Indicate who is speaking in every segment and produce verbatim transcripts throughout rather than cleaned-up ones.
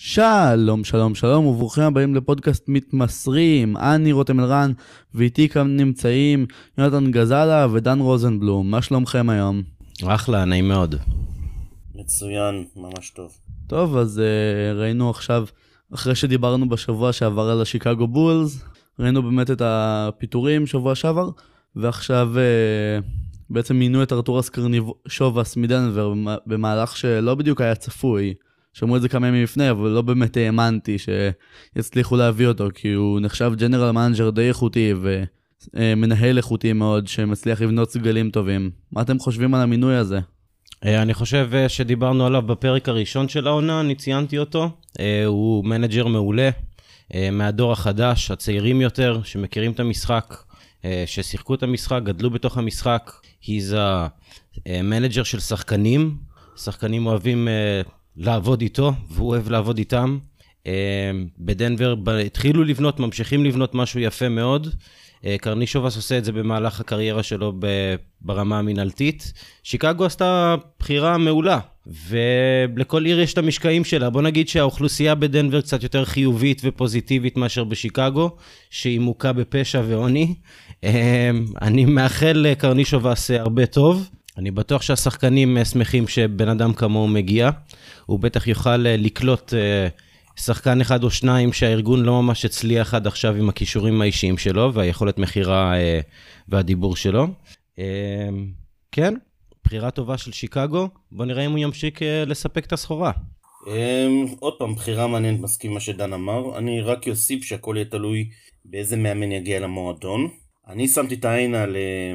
Speaker 1: שלום, שלום, שלום, וברוכים הבאים לפודקאסט מתמסרים. אני רותם אלרן, ואיתי כאן נמצאים יונתן גזלה ודן רוזנבלום. מה שלומכם היום?
Speaker 2: אחלה, נעים מאוד.
Speaker 3: מצוין, ממש טוב.
Speaker 1: טוב, אז uh, ראינו עכשיו, אחרי שדיברנו בשבוע שעבר על השיקגו בולס, ראינו באמת את הפיטורים שבוע שעבר, ועכשיו uh, בעצם מינו את ארתורס קרנישובס מדנבר במהלך שלא בדיוק היה צפוי. שמעו את זה כמה ימים לפני, אבל לא באמת האמנתי שיצליחו להביא אותו, כי הוא נחשב ג'נרל מנג'ר די איכותי ומנהל איכותי מאוד, שמצליח לבנות סגלים טובים. מה אתם חושבים על המינוי הזה?
Speaker 2: אני חושב שדיברנו עליו בפרק הראשון של העונה, אני ציינתי אותו. הוא מנג'ר מעולה, מהדור החדש, הצעירים יותר, שמכירים את המשחק, ששיחקו את המשחק, גדלו בתוך המשחק. He's a manager של שחקנים, שחקנים אוהבים לעבוד איתו, והוא אוהב לעבוד איתם. בדנבר התחילו לבנות, ממשיכים לבנות משהו יפה מאוד. קרנישובס עושה את זה במהלך הקריירה שלו ברמה המנהלתית. שיקגו עשתה בחירה מעולה, ולכל עיר יש את המשקעים שלה. בוא נגיד שהאוכלוסייה בדנבר קצת יותר חיובית ופוזיטיבית מאשר בשיקגו, שהיא מוכה בפשע ועוני. אני מאחל לקרנישובס הרבה טוב. אני בטוח שהשחקנים שמחים שבן אדם כמוהו מגיע. הוא בטח יוכל לקלוט שחקן אחד או שניים שהארגון לא ממש הצליח עד עכשיו עם הכישורים האישיים שלו, והיכולת מחירה והדיבור שלו. כן, בחירה טובה של שיקגו. בוא נראה אם הוא ימשיך לספק את הסחורה.
Speaker 3: עוד פעם, בחירה מעניינת, מסכים מה שדן אמר. אני רק יוסיף שהכל יהיה תלוי באיזה מאמן יגיע למועדון. אני שמתי את העין על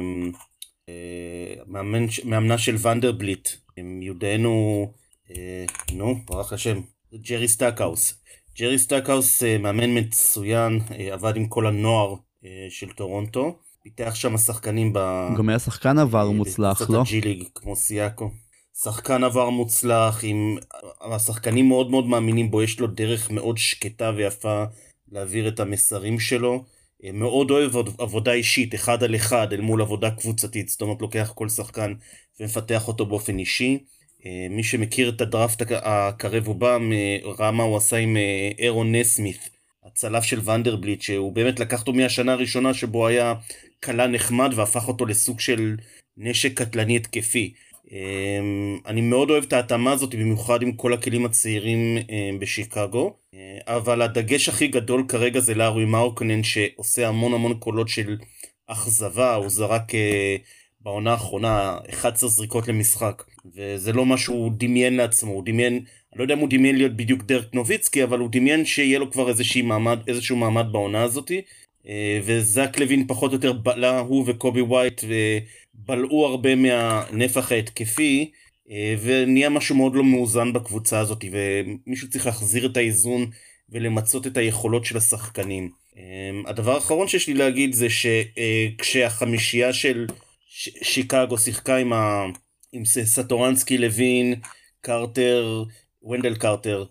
Speaker 3: מאמן, מאמנה של ונדרבליט, יודענו, נו, ברח השם, ג'רי סטאקהאוס. ג'רי סטאקהאוס מאמן מצוין, עבד עם כל הנוער של טורונטו, פיתח שם השחקנים ב...
Speaker 1: גם היה שחקן עבר מוצלח, לא?
Speaker 3: ג'י ליג, כמו סיאקו. שחקן עבר מוצלח, עם... השחקנים מאוד מאוד מאמינים בו, יש לו דרך מאוד שקטה ויפה להעביר את המסרים שלו. מאוד אוהב עבודה אישית, אחד על אחד, אל מול עבודה קבוצתית. זאת אומרת, לוקח כל שחקן ומפתח אותו באופן אישי. מי שמכיר את הדראפט הקרב ובא, ראה מה הוא עשה עם אירון נסמית, הצלף של ונדרבליט, שהוא באמת לקח אותו מהשנה הראשונה שבו היה קלה נחמד, והפך אותו לסוג של נשק קטלני התקפי. אני מאוד אוהב את ההתאמה הזאת, במיוחד עם כל הכלים הצעירים בשיקגו, אבל הדגש הכי גדול כרגע זה לארי מרקנן, שעושה המון המון קולות של אכזבה. הוא זרק בעונה האחרונה אחת עשרה זריקות למשחק, וזה לא מה שהוא דמיין לעצמו. הוא דמיין, אני לא יודע אם הוא דמיין להיות בדיוק דרק נוביצקי, אבל הוא דמיין שיהיה לו כבר איזשהו מעמד, איזשהו מעמד בעונה הזאת, וזק לוין פחות או יותר בלע, הוא וקובי ווייט, ובלעו הרבה מהנפח ההתקפי, ונהיה משהו מאוד לא מאוזן בקבוצה הזאת, ומישהו צריך להחזיר את האיזון ולמצות את היכולות של השחקנים. הדבר האחרון שיש לי להגיד זה שכשהחמישייה של שיקגו שיחקה עם, ה... עם סטורנסקי, לוין, קרטר, ונדל קרטר,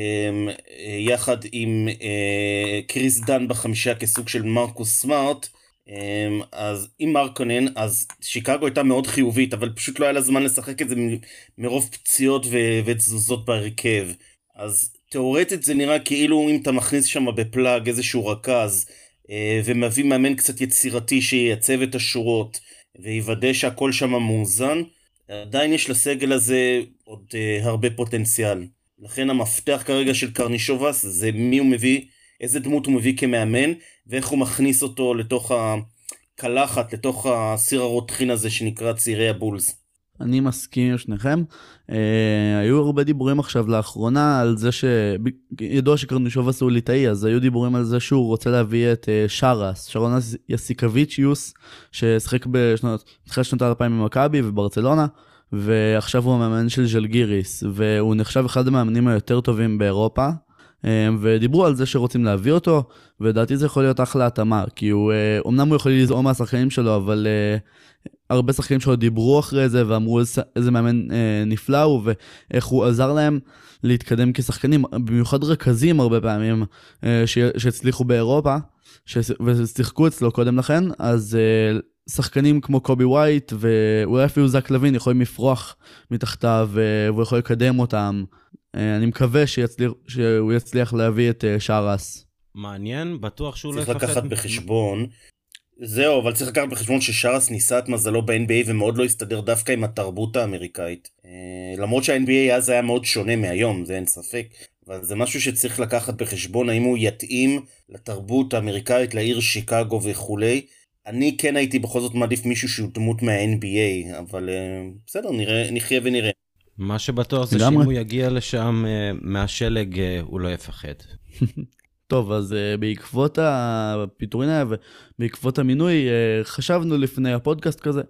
Speaker 3: יחד עם קריס דן בחמישייה כסוג של מרקוס סמארט, אז עם מרקונן, אז שיקגו הייתה מאוד חיובית, אבל פשוט לא היה לה זמן לשחק את זה מרוב פציעות ותזוזות בהרכב. אז תיאורטית זה נראה כאילו אם אתה מכניס שם בפלאג איזשהו רכז, ומביא מאמן קצת יצירתי שייצב את השורות, ויוודא שהכל שם מאוזן, עדיין יש לסגל הזה עוד הרבה פוטנציאל. לכן המפתח כרגע של קרנישובס זה מי הוא מביא, איזה דמות הוא מביא כמאמן, ואיך הוא מכניס אותו לתוך הקלחת, לתוך הסיר הרותחין הזה שנקרא צעירי הבולס.
Speaker 1: אני מסכים עם שניכם. אה, היו הרבה דיבורים עכשיו לאחרונה על זה שידוע שקרנישובס הוא ליטאי, אז היו דיבורים על זה שהוא רוצה להביא את אה, שרס, שרון יסיקביצ'יוס, ששחק בשנות, בתחילת שנות האלפיים במכבי וברצלונה, ועכשיו הוא המאמן של ז'לגיריס, והוא נחשב אחד המאמנים היותר טובים באירופה, ודיברו על זה שרוצים להביא אותו, ודעתי זה יכול להיות אחלה התאמה, כי הוא, אמנם הוא יכול לזעום מהשחקנים שלו, אבל הרבה שחקנים שלו דיברו אחרי זה, ואמרו איזה מאמן נפלא הוא, ואיך הוא עזר להם להתקדם כשחקנים, במיוחד רכזים הרבה פעמים, שהצליחו באירופה, ושיחקו אצלו קודם לכן, אז שחקנים כמו קובי ווייט, ואולי אפילו זק לוין יכולים לפרוח מתחתיו, והוא יכול לקדם אותם. אני מקווה שיצליח, שהוא יצליח להביא את שרס.
Speaker 2: מעניין, בטוח שהוא לא
Speaker 3: צריך
Speaker 2: יפחד.
Speaker 3: לקחת בחשבון, זהו, אבל צריך לקחת בחשבון ששרס ניסה את מזלו ב-אן בי איי ומאוד לא הסתדר דווקא עם התרבות האמריקאית. למרות שה-אן בי איי אז היה מאוד שונה מהיום, זה אין ספק, אבל זה משהו שצריך לקחת בחשבון, האם הוא יתאים לתרבות האמריקאית, לעיר שיקגו וכולי. אני כן הייתי בכל זאת מעדיף מישהו שהוא דמות מה-אן בי איי, אבל בסדר, נראה, נחיה ונראה.
Speaker 2: מה שבטוח זה שאם הוא יגיע לשם מהשלג, הוא לא יפחד.
Speaker 1: טוב, אז uh, בעקבות הפיטורין היה ובעקבות המינוי, uh, חשבנו לפני הפודקאסט כזה,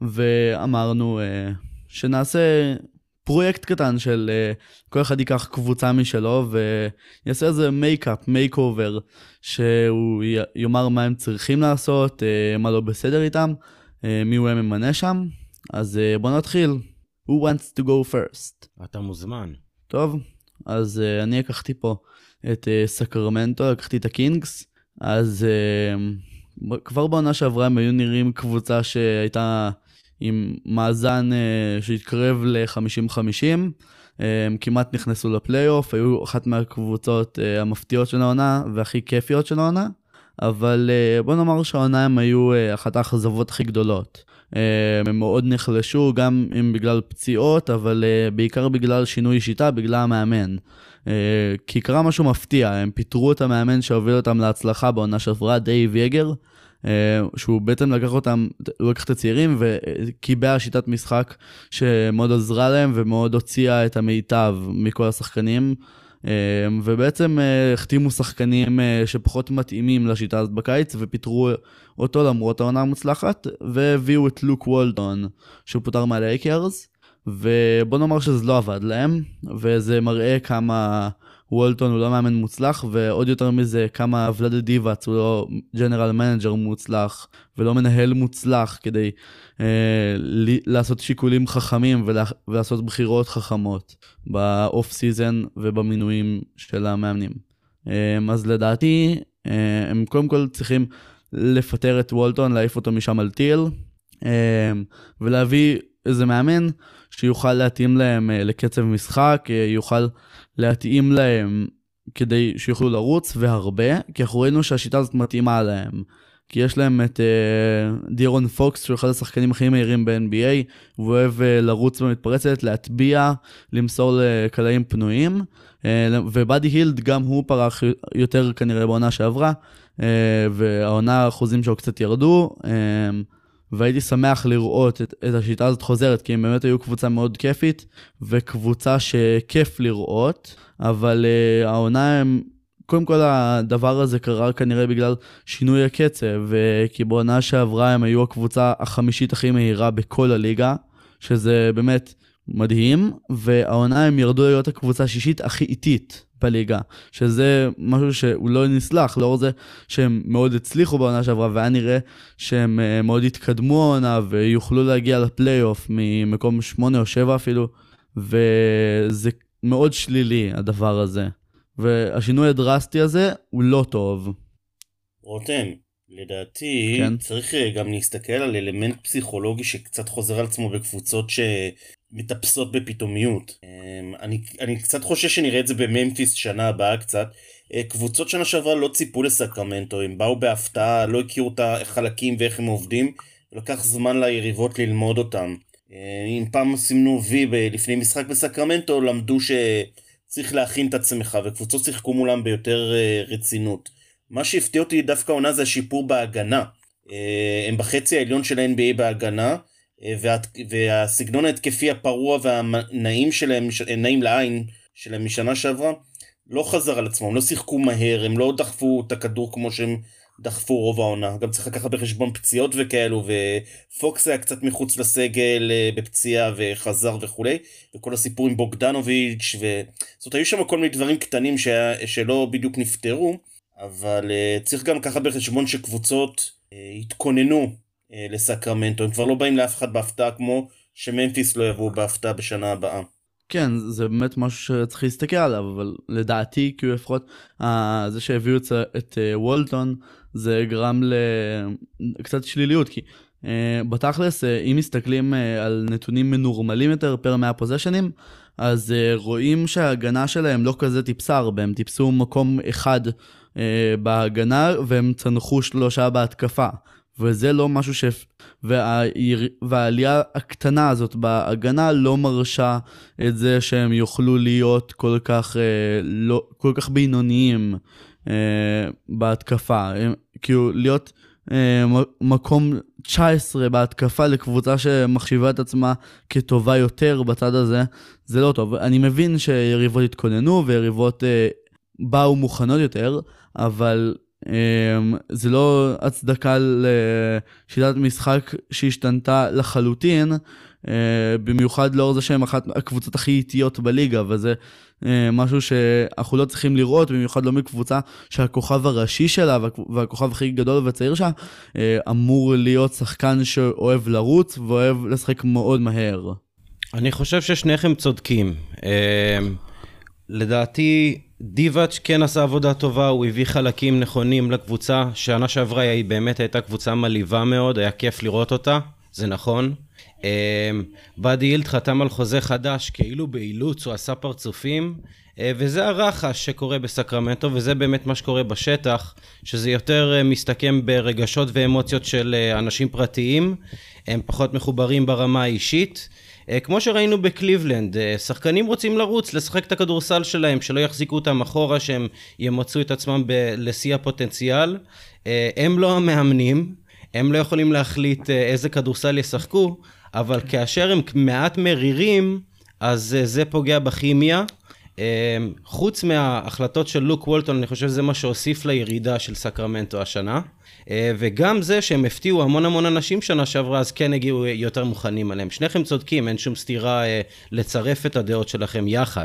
Speaker 1: ואמרנו uh, שנעשה פרויקט קטן של uh, כל אחד ייקח קבוצה משלו, ויעשה איזה מייקאפ, מייק-אובר, שהוא י- יאמר מה הם צריכים לעשות, uh, מה לא בסדר איתם, uh, מי הוא ממנה שם. אז uh, בוא נתחיל. Who wants to go first?
Speaker 2: אתה מוזמן.
Speaker 1: טוב, אז uh, אני לקחתי פה את uh, סקרמנטו, לקחתי את הקינגס, אז uh, כבר בעונה שעברה הם היו נראים קבוצה שהייתה עם מאזן uh, שהתקרב ל-חמישים חמישים, uh, הם כמעט נכנסו לפלייאוף, היו אחת מהקבוצות uh, המפתיעות של העונה והכי כיפיות של העונה, אבל uh, בוא נאמר שהעונה הם היו uh, אחת האכזבות הכי גדולות. Uh, הם מאוד נחלשו, גם אם בגלל פציעות, אבל uh, בעיקר בגלל שינוי שיטה, בגלל המאמן. Uh, כי קרה משהו מפתיע, הם פיטרו את המאמן שהוביל אותם להצלחה בעונה שעברה, דייב יגר, uh, שהוא בעצם לקח אותם, הוא לקח את הצעירים וקיבע שיטת משחק שמאוד עזרה להם ומאוד הוציאה את המיטב מכל השחקנים, uh, ובעצם uh, החתימו שחקנים uh, שפחות מתאימים לשיטה הזאת בקיץ ופיטרו אותו למרות העונה המוצלחת, והביאו את לוק וולטון שהוא פוטר מהלייקרס, ובוא נאמר שזה לא עבד להם, וזה מראה כמה וולטון הוא לא מאמן מוצלח, ועוד יותר מזה כמה ולד דיבאץ הוא לא ג'נרל מנג'ר מוצלח, ולא מנהל מוצלח כדי אה, לעשות שיקולים חכמים ולה, ולעשות בחירות חכמות באוף סיזן ובמינויים של המאמנים. אה, אז לדעתי אה, הם קודם כל צריכים לפטר את וולטון, להעיף אותו משם על טיל, אה, ולהביא איזה מאמן שיוכל להתאים להם לקצב משחק, יוכל להתאים להם כדי שיוכלו לרוץ והרבה, כי אנחנו ראינו שהשיטה הזאת מתאימה להם. כי יש להם את uh, דירון פוקס, שהוא אחד השחקנים הכי מהירים ב-אן בי איי, והוא אוהב uh, לרוץ במתפרצת, להטביע, למסור לקלעים פנויים, uh, ובאדי הילד גם הוא פרח יותר כנראה בעונה שעברה, uh, והעונה האחוזים שלו קצת ירדו, uh, והייתי שמח לראות את, את השיטה הזאת חוזרת, כי הם באמת היו קבוצה מאוד כיפית, וקבוצה שכיף לראות, אבל uh, העונה הם, קודם כל הדבר הזה קרה כנראה בגלל שינוי הקצב, כי בעונה שעברה הם היו הקבוצה החמישית הכי מהירה בכל הליגה, שזה באמת מדהים, והעונה הם ירדו להיות הקבוצה השישית הכי איטית בליגה, שזה משהו שהוא לא נסלח, לאור זה שהם מאוד הצליחו בעונה שעברה, והיה נראה שהם מאוד התקדמו העונה, ויוכלו להגיע לפלייאוף ממקום שמונה או שבע אפילו, וזה מאוד שלילי הדבר הזה. והשינוי הדרסטי הזה הוא לא טוב.
Speaker 3: רותם, לדעתי כן. צריך גם להסתכל על אלמנט פסיכולוגי שקצת חוזר על עצמו בקבוצות שמטפסות בפתאומיות. אני, אני קצת חושש שנראה את זה בממפיס שנה הבאה קצת. קבוצות שנה שעברה לא ציפו לסקרמנטו, הם באו בהפתעה, לא הכירו את החלקים ואיך הם עובדים, ולקח זמן ליריבות ללמוד אותם. אם פעם סימנו וי לפני משחק בסקרמנטו, למדו ש... צריך להכין את עצמך, וקבוצות שיחקו מולם ביותר uh, רצינות. מה שהפתיע אותי דווקא עונה זה השיפור בהגנה. Uh, הם בחצי העליון של ה-אן בי איי בהגנה, uh, וה, והסגנון ההתקפי הפרוע והנעים שלהם, נעים לעין שלהם משנה שעברה, לא חזר על עצמם, לא שיחקו מהר, הם לא דחפו את הכדור כמו שהם דחפו רוב העונה. גם צריך לקחת בחשבון פציעות וכאלו, ופוקס היה קצת מחוץ לסגל בפציעה וחזר וכולי, וכל הסיפור עם בוגדנוביץ' ו... זאת היו שם כל מיני דברים קטנים ש... שלא בדיוק נפטרו, אבל צריך גם לקחת בחשבון שקבוצות התכוננו לסקרמנטו, הם כבר לא באים לאף אחד בהפתעה כמו שממפיס לא יבואו בהפתעה בשנה הבאה.
Speaker 1: כן, זה באמת משהו שצריך להסתכל עליו, אבל לדעתי, כאילו לפחות, זה שהביאו את, את וולטון, זה גרם לקצת שליליות, כי בתכלס, אם מסתכלים על נתונים מנורמלים יותר פר מאה פוזיישנים, אז רואים שההגנה שלהם לא כזה טיפסה הרבה, הם טיפסו מקום אחד בהגנה, והם צנחו שלושה בהתקפה. וזה לא משהו ש... וה... והעלייה הקטנה הזאת בהגנה לא מרשה את זה שהם יוכלו להיות כל כך, לא... כל כך בינוניים בהתקפה. כאילו להיות מקום תשע עשרה בהתקפה לקבוצה שמחשיבה את עצמה כטובה יותר בצד הזה, זה לא טוב. אני מבין שיריבות התכוננו ויריבות באו מוכנות יותר, אבל זה לא הצדקה לשיטת משחק שהשתנתה לחלוטין, במיוחד לאור זה שהם אחת הקבוצות הכי איטיות בליגה, וזה משהו שאנחנו לא צריכים לראות, במיוחד לא מקבוצה שהכוכב הראשי שלה והכוכב הכי גדול וצעיר שלה אמור להיות שחקן שאוהב לרוץ ואוהב לשחק מאוד מהר.
Speaker 2: אני חושב ששניכם צודקים. לדעתי דיבאץ' כן עשה עבודה טובה, הוא הביא חלקים נכונים לקבוצה, שנה שעברה היא באמת הייתה קבוצה מלאיבה מאוד, היה כיף לראות אותה, זה נכון. באדי הילד חתם על חוזה חדש, כאילו באילוץ הוא עשה פרצופים, וזה הרחש שקורה בסקרמנטו, וזה באמת מה שקורה בשטח, שזה יותר מסתכם ברגשות ואמוציות של אנשים פרטיים, הם פחות מחוברים ברמה האישית, כמו שראינו בקליבלנד, שחקנים רוצים לרוץ, לשחק את הכדורסל שלהם, שלא יחזיקו אותם אחורה, שהם ימצאו את עצמם לשיא הפוטנציאל. הם לא המאמנים, הם לא יכולים להחליט איזה כדורסל ישחקו, אבל כאשר הם מעט מרירים, אז זה פוגע בכימיה. חוץ מההחלטות של לוק וולטון, אני חושב שזה מה שהוסיף לירידה של סקרמנטו השנה. וגם זה שהם הפתיעו המון המון אנשים שנה שעברה, אז כן הגיעו יותר מוכנים עליהם. שניכם צודקים, אין שום סתירה לצרף את הדעות שלכם יחד.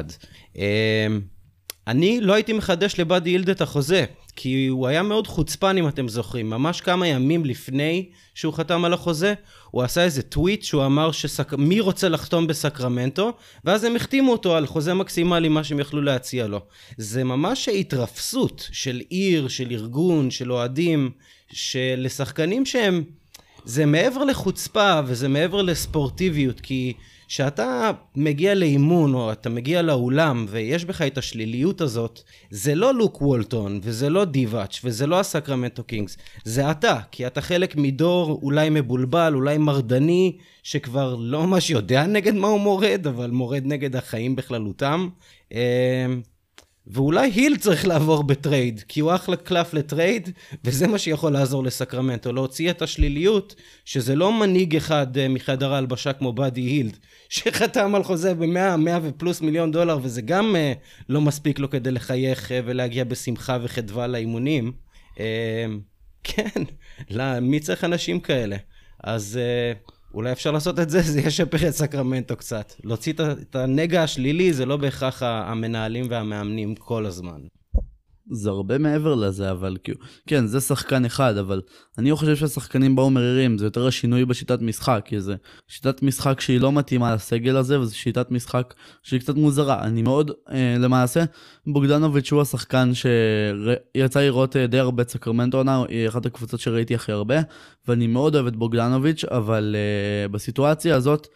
Speaker 2: אני לא הייתי מחדש לבאדי הילד את החוזה, כי הוא היה מאוד חוצפן אם אתם זוכרים. ממש כמה ימים לפני שהוא חתם על החוזה, הוא עשה איזה טוויט שהוא אמר שסק... מי רוצה לחתום בסקרמנטו, ואז הם החתימו אותו על חוזה מקסימלי, מה שהם יכלו להציע לו. זה ממש התרפסות של עיר, של ארגון, של אוהדים, שלשחקנים שהם... זה מעבר לחוצפה וזה מעבר לספורטיביות, כי שאתה מגיע לאימון או אתה מגיע לאולם ויש בך את השליליות הזאת, זה לא לוק וולטון וזה לא דיבאץ' וזה לא הסקרמנטו קינגס, זה אתה, כי אתה חלק מדור אולי מבולבל, אולי מרדני, שכבר לא ממש יודע נגד מה הוא מורד, אבל מורד נגד החיים בכללותם. ואולי היל צריך לעבור בטרייד, כי הוא אחלה קלף לטרייד, וזה מה שיכול לעזור לסקרמנטו, להוציא את השליליות, שזה לא מנהיג אחד מחדר ההלבשה כמו באדי הילד, שחתם על חוזה ב-מאה, מאה ופלוס מיליון דולר, וזה גם uh, לא מספיק לו כדי לחייך uh, ולהגיע בשמחה וחדווה לאימונים. Uh, כן, לא, מי צריך אנשים כאלה? אז... Uh, אולי אפשר לעשות את זה, זה ישפר את סקרמנטו קצת. להוציא את הנגע השלילי, זה לא בהכרח המנהלים והמאמנים כל הזמן.
Speaker 1: זה הרבה מעבר לזה, אבל כאילו, כן, זה שחקן אחד, אבל אני לא חושב שהשחקנים באו מרירים, זה יותר השינוי בשיטת משחק, כי זה שיטת משחק שהיא לא מתאימה לסגל הזה, וזו שיטת משחק שהיא קצת מוזרה. אני מאוד, אה, למעשה, בוגדנוביץ' הוא השחקן שיצא לראות די הרבה את סקרמנטו, היא אחת הקבוצות שראיתי הכי הרבה, ואני מאוד אוהב את בוגדנוביץ', אבל אה, בסיטואציה הזאת,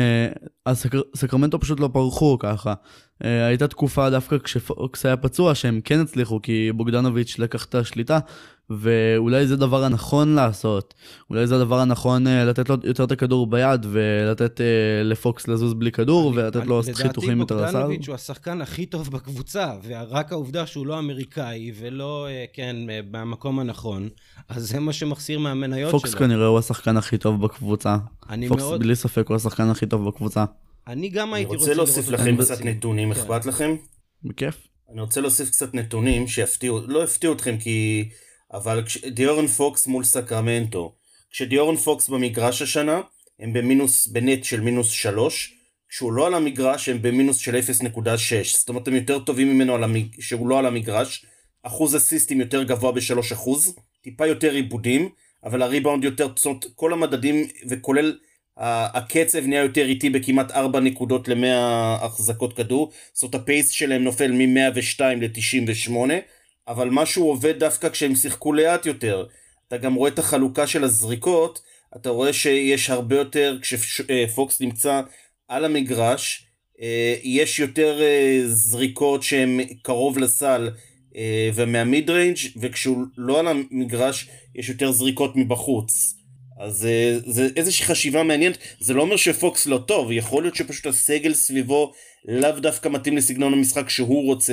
Speaker 1: הסקרמנטו פשוט לא פרחו ככה. הייתה תקופה דווקא כשפוקס היה פצוע שהם כן הצליחו, כי בוגדנוביץ' לקח את השליטה, ואולי זה דבר הנכון לעשות. אולי זה הדבר הנכון לתת לו יותר את הכדור ביד, ולתת לפוקס לזוז בלי כדור, ולתת לו חיתוכים יותר לסל.
Speaker 2: לדעתי בוגדנוביץ' הוא השחקן הכי טוב בקבוצה, ורק העובדה שהוא לא אמריקאי, ולא, כן, במקום הנכון, אז זה מה שמחסיר מהמניות שלו.
Speaker 1: פוקס כנראה הוא השחקן הכי טוב בקבוצה. פוקס בלי ספק הוא השחקן הכי טוב בקבוצה.
Speaker 2: אני גם הייתי
Speaker 3: רוצה להוסיף לכם קצת נתונים, אכפת לכם?
Speaker 1: בכיף.
Speaker 3: אני רוצה להוסיף קצת נתונים שיפתיעו, לא יפתיעו אתכם כי... אבל דיורן פוקס מול סקרמנטו, כשדיורן פוקס במגרש השנה, הם במינוס, בנט של מינוס שלוש, כשהוא לא על המגרש הם במינוס של אפס נקודה שש, זאת אומרת הם יותר טובים ממנו על המג... שהוא לא על המגרש, אחוז אסיסטים יותר גבוה ב-שלוש אחוז, טיפה יותר עיבודים, אבל הריבאונד יותר, זאת אומרת כל המדדים וכולל הקצב נהיה יותר איטי בכמעט ארבע נקודות ל-מאה החזקות כדור, זאת אומרת הפייס שלהם נופל מ-מאה ושתיים ל-תשעים ושמונה, אבל משהו עובד דווקא כשהם שיחקו לאט יותר. אתה גם רואה את החלוקה של הזריקות, אתה רואה שיש הרבה יותר, כשפוקס נמצא על המגרש, יש יותר זריקות שהן קרוב לסל ומהמיד ריינג', וכשהוא לא על המגרש יש יותר זריקות מבחוץ. אז זה איזושהי חשיבה מעניינת. זה לא אומר שפוקס לא טוב, יכול להיות שפשוט הסגל סביבו לאו דווקא מתאים לסגנון המשחק שהוא רוצה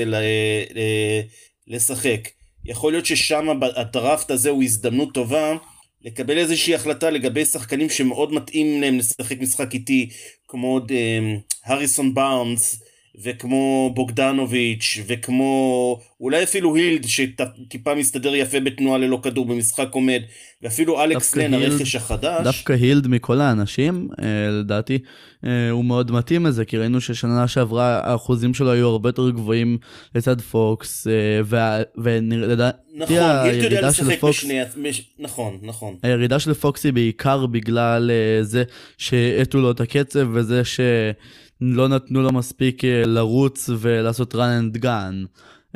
Speaker 3: לשחק. יכול להיות ששם הדראפט הזה הוא הזדמנות טובה לקבל איזושהי החלטה לגבי שחקנים שמאוד מתאים להם לשחק משחק איתי, כמו הריסון בארנס, וכמו בוגדנוביץ', וכמו אולי אפילו הילד שטיפה מסתדר יפה בתנועה ללא כדור במשחק עומד, ואפילו אלכס לן הרכש החדש.
Speaker 1: דווקא הילד מכל האנשים, לדעתי, הוא מאוד מתאים לזה, כי ראינו ששנה שעברה האחוזים שלו היו הרבה יותר גבוהים לצד פוקס, ולדעתי
Speaker 3: נכון, הירידה של פוקס, בשני... נכון, נכון.
Speaker 1: הירידה של פוקס היא בעיקר בגלל זה שהטו לו את הקצב, וזה ש... לא נתנו לו מספיק לרוץ ולעשות run and gun.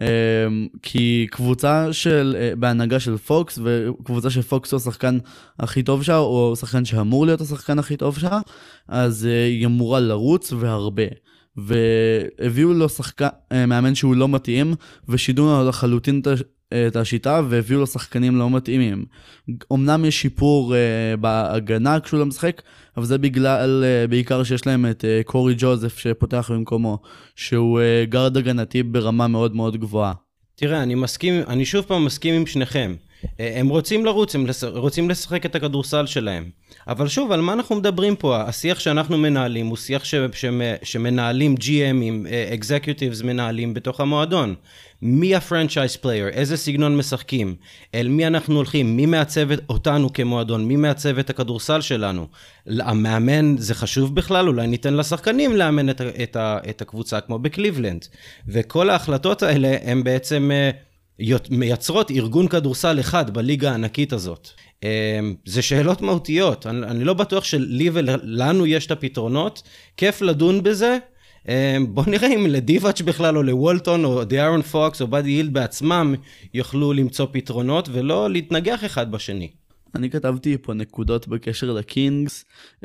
Speaker 1: כי קבוצה של, בהנהגה של פוקס, וקבוצה שפוקס הוא השחקן הכי טוב שלה, או שחקן שאמור להיות השחקן הכי טוב שלה, אז היא אמורה לרוץ והרבה. והביאו לו שחקן, מאמן שהוא לא מתאים, ושידעו לו לחלוטין את השיטה, והביאו לו שחקנים לא מתאימים. אמנם יש שיפור uh, בהגנה כשהוא לא משחק, אבל זה בגלל, uh, בעיקר שיש להם את uh, קורי ג'וזף שפותח במקומו, שהוא uh, גרד הגנתי ברמה מאוד מאוד גבוהה.
Speaker 2: תראה, אני מסכים, אני שוב פעם מסכים עם שניכם. הם רוצים לרוץ, הם רוצים לשחק את הכדורסל שלהם. אבל שוב, על מה אנחנו מדברים פה? השיח שאנחנו מנהלים הוא שיח ש, ש, שמנהלים ג'י אמים, executives מנהלים בתוך המועדון. מי הפרנצ'ייז פלייר? איזה סגנון משחקים? אל מי אנחנו הולכים? מי מעצב אותנו כמועדון? מי מעצב את הכדורסל שלנו? המאמן זה חשוב בכלל? אולי ניתן לשחקנים לאמן את, את, את הקבוצה כמו בקליבלנד. וכל ההחלטות האלה הם בעצם... מייצרות ארגון כדורסל אחד בליגה הענקית הזאת. זה שאלות מהותיות, אני, אני לא בטוח שלי ולנו יש את הפתרונות, כיף לדון בזה, בוא נראה אם לדיבאץ' בכלל או לוולטון או דיארון פוקס או בדי הילד בעצמם יוכלו למצוא פתרונות ולא להתנגח אחד בשני.
Speaker 1: אני כתבתי פה נקודות בקשר לקינגס,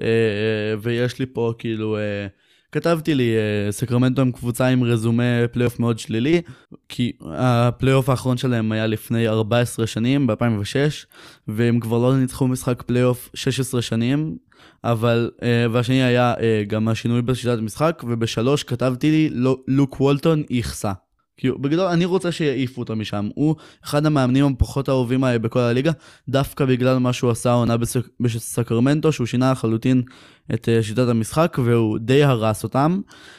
Speaker 1: ויש לי פה כאילו... כתבתי לי, סקרמנטו הם קבוצה עם רזומה פלייאוף מאוד שלילי, כי הפלייאוף האחרון שלהם היה לפני ארבע עשרה שנים, ב-אלפיים ושש, והם כבר לא ניצחו משחק פלייאוף שש עשרה שנים, אבל, והשני היה גם השינוי בשיטת המשחק, ובשלוש כתבתי לי, לוק וולטון יחסה. כי בגדול אני רוצה שיעיפו אותו משם, הוא אחד המאמנים הפחות האהובים האלה בכל הליגה, דווקא בגלל מה שהוא עשה עונה בסק... בסקרמנטו, שהוא שינה לחלוטין את שיטת המשחק, והוא די הרס אותם,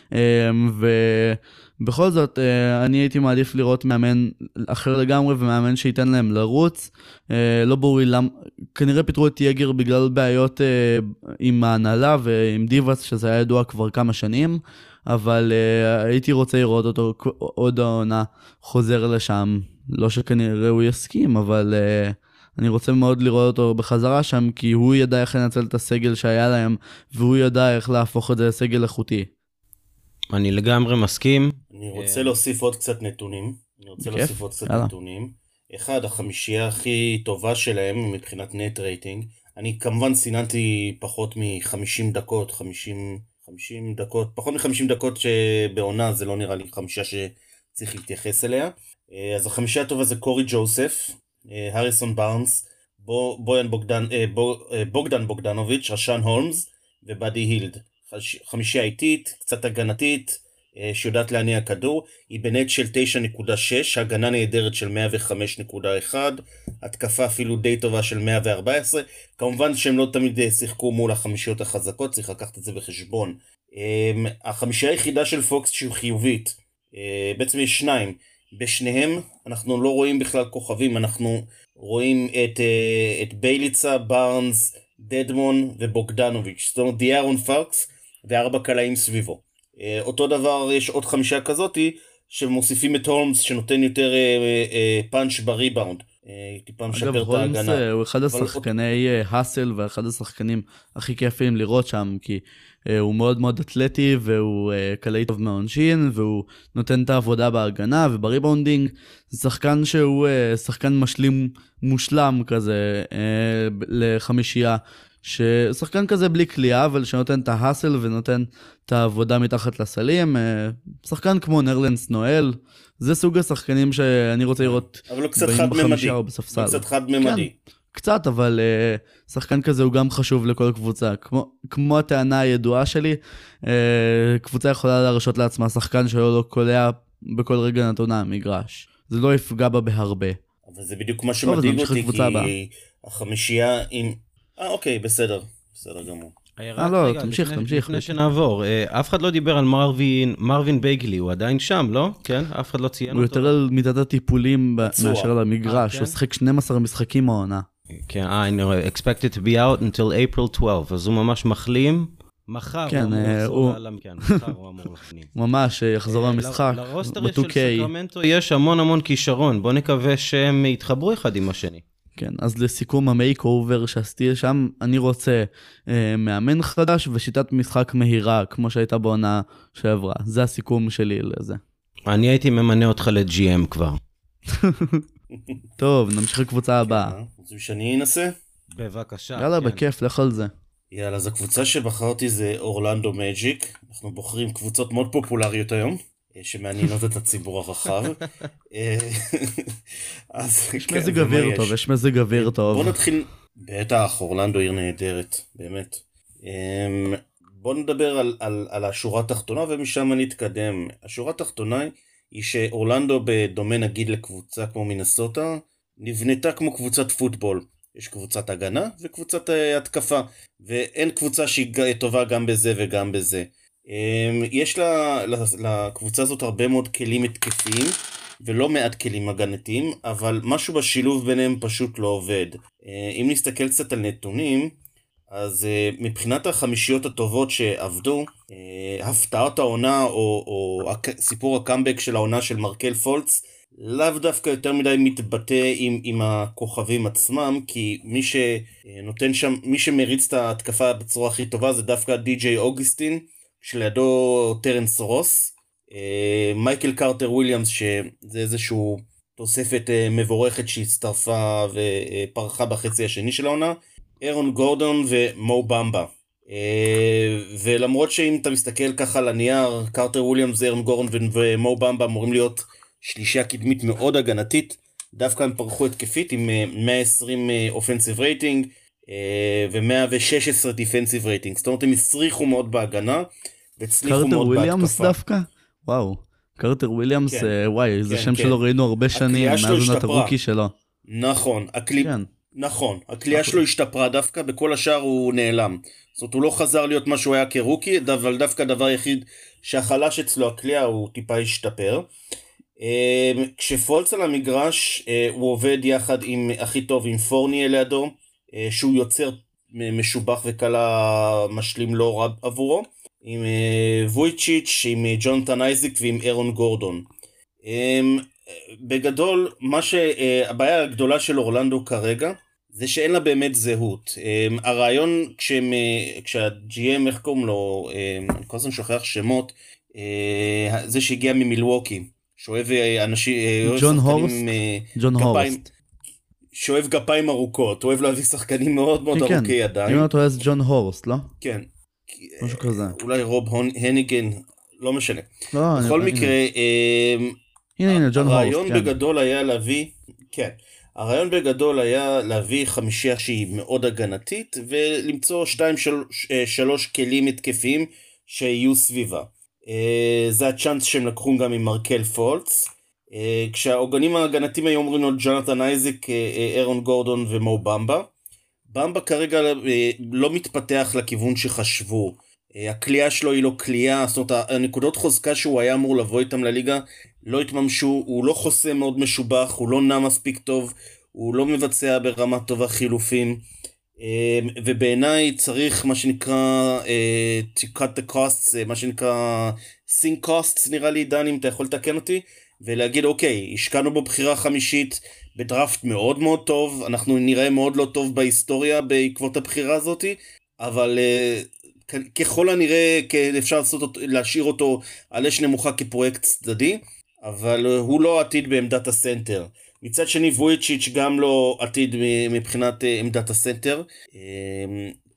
Speaker 1: ובכל זאת אני הייתי מעדיף לראות מאמן אחר לגמרי, ומאמן שייתן להם לרוץ, לא ברור לי למה, כנראה פיתרו את יגר בגלל בעיות עם ההנהלה ועם דיבאץ' שזה היה ידוע כבר כמה שנים, אבל uh, הייתי רוצה לראות אותו עוד העונה חוזר לשם, לא שכנראה הוא יסכים, אבל uh, אני רוצה מאוד לראות אותו בחזרה שם, כי הוא ידע איך לנצל את הסגל שהיה להם, והוא ידע איך להפוך את זה לסגל איכותי.
Speaker 2: אני לגמרי מסכים.
Speaker 3: אני רוצה להוסיף עוד קצת נתונים. אני רוצה להוסיף עוד קצת נתונים. אחד, החמישייה הכי טובה שלהם מבחינת נט רייטינג. אני כמובן סיננתי פחות מ-חמישים דקות, חמישים... חמישים דקות, פחות מ-חמישים דקות שבעונה זה לא נראה לי חמישה שצריך להתייחס אליה. אז החמישה הטובה זה קורי ג'וסף, הריסון בארנס, בויאן בוגדן, בוגדן בוגדנוביץ', רשן הולמס ובאדי הילד. חמישייה איטית, קצת הגנתית, שיודעת להניע כדור, היא בנט של תשע נקודה שש, הגנה נהדרת של מאה וחמש נקודה אחת, התקפה אפילו די טובה של מאה וארבע עשרה, כמובן שהם לא תמיד שיחקו מול החמישיות החזקות, צריך לקחת את זה בחשבון. החמישייה היחידה של פוקס שהיא חיובית, בעצם יש שניים, בשניהם אנחנו לא רואים בכלל כוכבים, אנחנו רואים את, את בייליצה, בארנס, דדמון ובוגדנוביץ', זאת אומרת דיארון פוקס וארבע קלעים סביבו. אותו דבר יש עוד חמישה כזאתי שמוסיפים את הולמס שנותן יותר פאנץ' בריבאונד, טיפה משפר את ההגנה.
Speaker 1: הולמס הוא אחד השחקני הסל ואחד השחקנים הכי כיפים לראות שם, כי הוא מאוד מאוד אתלטי והוא קלעי טוב מהעונשין והוא נותן את העבודה בהגנה ובריבאונדינג. זה שחקן שהוא שחקן משלים מושלם כזה לחמישייה ששחקן כזה בלי קליעה, אבל שנותן את ההאסל ונותן את העבודה מתחת לסלים, שחקן כמו נרלנס נואל, זה סוג השחקנים שאני רוצה לראות
Speaker 3: בחמישה
Speaker 1: או בספסל.
Speaker 3: אבל הוא קצת חד-ממדי.
Speaker 1: כן, קצת, אבל uh, שחקן כזה הוא גם חשוב לכל קבוצה. כמו, כמו הטענה הידועה שלי, uh, קבוצה יכולה להרשות לעצמה שחקן שלא לא קולע בכל רגע נתונה המגרש. זה לא יפגע בה בהרבה.
Speaker 3: אבל זה בדיוק מה שמדאיג אותי, כי
Speaker 1: הבאה.
Speaker 3: החמישייה עם... אה, אוקיי, בסדר. בסדר גמור.
Speaker 1: אה, לא, תמשיך, תמשיך.
Speaker 2: לפני שנעבור, אף אחד לא דיבר על מרווין, מרווין בייגלי, הוא עדיין שם, לא? כן? אף אחד לא ציין אותו.
Speaker 1: הוא יותר על מידת הטיפולים מאשר על המגרש, הוא שחק שנים עשר משחקים העונה.
Speaker 2: כן, I know, expected to be out until April twelfth, אז הוא ממש מחלים, מחר הוא אמור לחזור לעולם, כן, מחר הוא אמור לחלים.
Speaker 1: ממש, יחזור למשחק,
Speaker 2: לרוסטר של סקרמנטו יש המון המון כישרון, בוא נקווה שהם יתחברו אחד עם השני.
Speaker 1: כן, אז לסיכום המייק אובר שעשיתי שם, אני רוצה אה, מאמן חדש ושיטת משחק מהירה, כמו שהייתה בעונה שעברה. זה הסיכום שלי לזה.
Speaker 2: אני הייתי ממנה אותך ל-ג'י אם כבר.
Speaker 1: טוב, נמשיך לקבוצה הבאה.
Speaker 3: רוצים שאני אנסה?
Speaker 2: בבקשה.
Speaker 1: יאללה, בכיף, לך על זה.
Speaker 3: יאללה, אז הקבוצה שבחרתי זה אורלנדו מג'יק. אנחנו בוחרים קבוצות מאוד פופולריות היום, שמעניינות את הציבור הרחב.
Speaker 1: יש מזג אוויר טוב, יש מזג אוויר טוב.
Speaker 3: בוא נתחיל, בטח, אורלנדו עיר נהדרת, באמת. בוא נדבר על, על, על השורה התחתונה ומשם נתקדם. השורה התחתונה היא שאורלנדו, בדומה נגיד לקבוצה כמו מינסוטה, נבנתה כמו קבוצת פוטבול. יש קבוצת הגנה וקבוצת התקפה, ואין קבוצה שהיא טובה גם בזה וגם בזה. יש לה, לקבוצה הזאת הרבה מאוד כלים התקפיים, ולא מעט כלים הגנתיים, אבל משהו בשילוב ביניהם פשוט לא עובד. אם נסתכל קצת על נתונים, אז מבחינת החמישיות הטובות שעבדו, הפתעת העונה או, או סיפור הקאמבק של העונה של מרקל פולץ, לאו דווקא יותר מדי מתבטא עם, עם הכוכבים עצמם, כי מי שנותן שם, מי שמריץ את ההתקפה בצורה הכי טובה זה דווקא די.ג'יי אוגוסטין, שלידו טרנס רוס, מייקל קרטר וויליאמס, שזה איזשהו תוספת מבורכת שהצטרפה ופרחה בחצי השני של העונה, אירון גורדון ומו במבה. ולמרות שאם אתה מסתכל ככה על הנייר, קרטר וויליאמס, אירון גורדון ומו במבה אמורים להיות שלישייה קדמית מאוד הגנתית, דווקא הם פרחו התקפית עם מאה ועשרים אופנסיב רייטינג ו-מאה ושש עשרה דיפנסיב רייטינג. זאת אומרת, הם הצריחו מאוד בהגנה והצליחו מאוד בהתקפה.
Speaker 1: קרטר וויליאמס דווקא? וואו, קרטר וויליאמס, וואי, זה שם שלו ראינו הרבה שנים, מאז עונת הרוקי שלו.
Speaker 3: נכון, נכון, הקליעה שלו השתפרה דווקא, בכל השאר הוא נעלם. זאת אומרת, הוא לא חזר להיות מה שהוא היה כרוקי, אבל דווקא דבר יחיד שהחלש אצלו הקליעה הוא טיפה השתפר. כשפולץ על המגרש הוא עובד יחד עם הכי טוב עם פורני לידו, שהוא יוצר משובח וקלה משלים לא רע עבורו, עם וויצ'יץ', עם ג'ונתן אייזיק ועם אירון גורדון. בגדול, מה שהבעיה הגדולה של אורלנדו כרגע זה שאין לה באמת זהות. הרעיון כשה-ג'י אם, איך קוראים לו, אני כל הזמן שוכח שמות, זה שהגיע ממילווקי, שאוהב אנשים,
Speaker 1: ג'ון הורסט, ג'ון הורסט,
Speaker 3: שאוהב גפיים ארוכות, אוהב להביא שחקנים מאוד מאוד ארוכי ידיים.
Speaker 1: אם אתה אוהב ג'ון הורסט, לא?
Speaker 3: כן.
Speaker 1: משהו כזה.
Speaker 3: אולי רוב הניגן, לא משנה.
Speaker 1: לא,
Speaker 3: בכל מקרה,
Speaker 1: הנה, הנה, ג'ון הורסט,
Speaker 3: הרעיון בגדול היה להביא, כן, הרעיון בגדול היה להביא חמישייה שהיא מאוד הגנתית, ולמצוא שתיים שלוש כלים התקפיים שיהיו סביבה. זה הצ'אנס שהם לקחו גם עם מרקל פולץ, כשהעוגנים ההגנתיים היו אומרים לו ג'ונתן אייזיק, אירון גורדון ומו במבה. במבה כרגע לא מתפתח לכיוון שחשבו, הקליעה שלו היא לא קליעה, זאת אומרת הנקודות חוזקה שהוא היה אמור לבוא איתם לליגה לא התממשו, הוא לא חוסה מאוד משובח, הוא לא נע מספיק טוב, הוא לא מבצע ברמה טובה חילופים, ובעיניי צריך מה שנקרא to cut the costs, מה שנקרא sink costs, נראה לי דן אם אתה יכול לתקן אותי, ולהגיד אוקיי, השקענו בבחירה חמישית בדראפט מאוד מאוד טוב, אנחנו נראה מאוד לא טוב בהיסטוריה בעקבות הבחירה הזאת, אבל ככל הנראה אפשר לעשות, להשאיר אותו על אש נמוכה כפרויקט צדדי, אבל הוא לא עתיד בעמדת הסנטר. מצד שני וויצ'יץ' גם לא עתיד מבחינת עמדת הסנטר,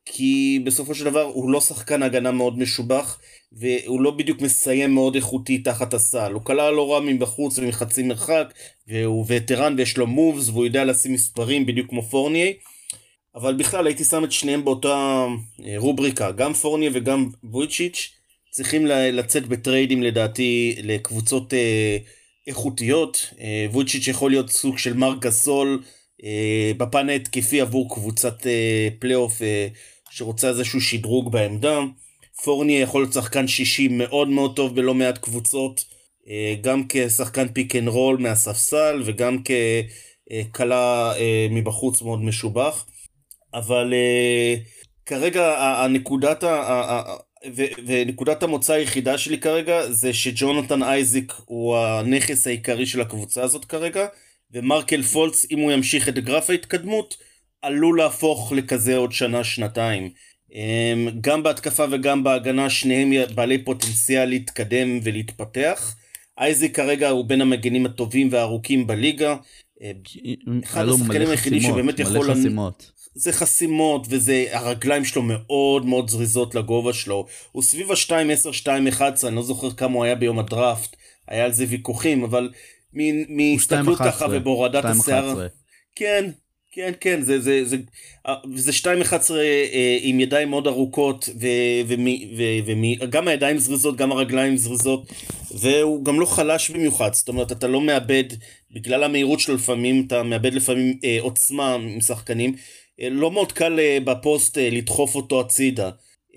Speaker 3: כי בסופו של דבר הוא לא שחקן הגנה מאוד משובח, והוא לא בדיוק מסיים מאוד איכותי תחת הסל. הוא קלה לא רע מבחוץ ומחצי מרחק, והוא וטרן ויש לו מובס, והוא יודע לשים מספרים בדיוק כמו פורניי, אבל בכלל הייתי שם את שניהם באותה רובריקה, גם פורניי וגם וויצ'יץ' צריכים לצאת בטריידים לדעתי לקבוצות איכותיות. וויצ'יץ' יכול להיות סוג של מרק גסול בפן ההתקפי עבור קבוצת פלייאוף שרוצה איזשהו שדרוג בעמדה. פורניי יכול להיות שחקן שישי מאוד מאוד טוב בלא מעט קבוצות, גם כשחקן פיק אנד רול מהספסל וגם כקלה מבחוץ מאוד משובח. אבל כרגע הנקודת ונקודת המוצא היחידה שלי כרגע זה שג'ונתן אייזיק הוא הנכס העיקרי של הקבוצה הזאת כרגע, ומרקל פולץ, אם הוא ימשיך את גרף ההתקדמות, עלול להפוך לכזה עוד שנה שנתיים. גם בהתקפה וגם בהגנה שניהם בעלי פוטנציאל להתקדם ולהתפתח. אייזיק כרגע הוא בין המגנים הטובים והארוכים בליגה, אחד השחקנים היחידים שבאמת יכול... זה חסימות, וזה, הרגליים שלו מאוד מאוד זריזות לגובה שלו. הוא סביב ה-שתיים עשר, שתיים אחת עשרה, אני לא זוכר כמה הוא היה ביום הדראפט, היה על זה ויכוחים, אבל מהסתכלות ככה ובהורדת השיער... כן, כן, כן, זה, זה, זה, זה שתיים אחת עשרה עם ידיים מאוד ארוכות, וגם הידיים זריזות, גם הרגליים זריזות, והוא גם לא חלש במיוחד, זאת אומרת, אתה לא מאבד, בגלל המהירות שלו לפעמים, אתה מאבד לפעמים עוצמה עם שחקנים, לא מאוד קל בפוסט לדחוף אותו הצידה,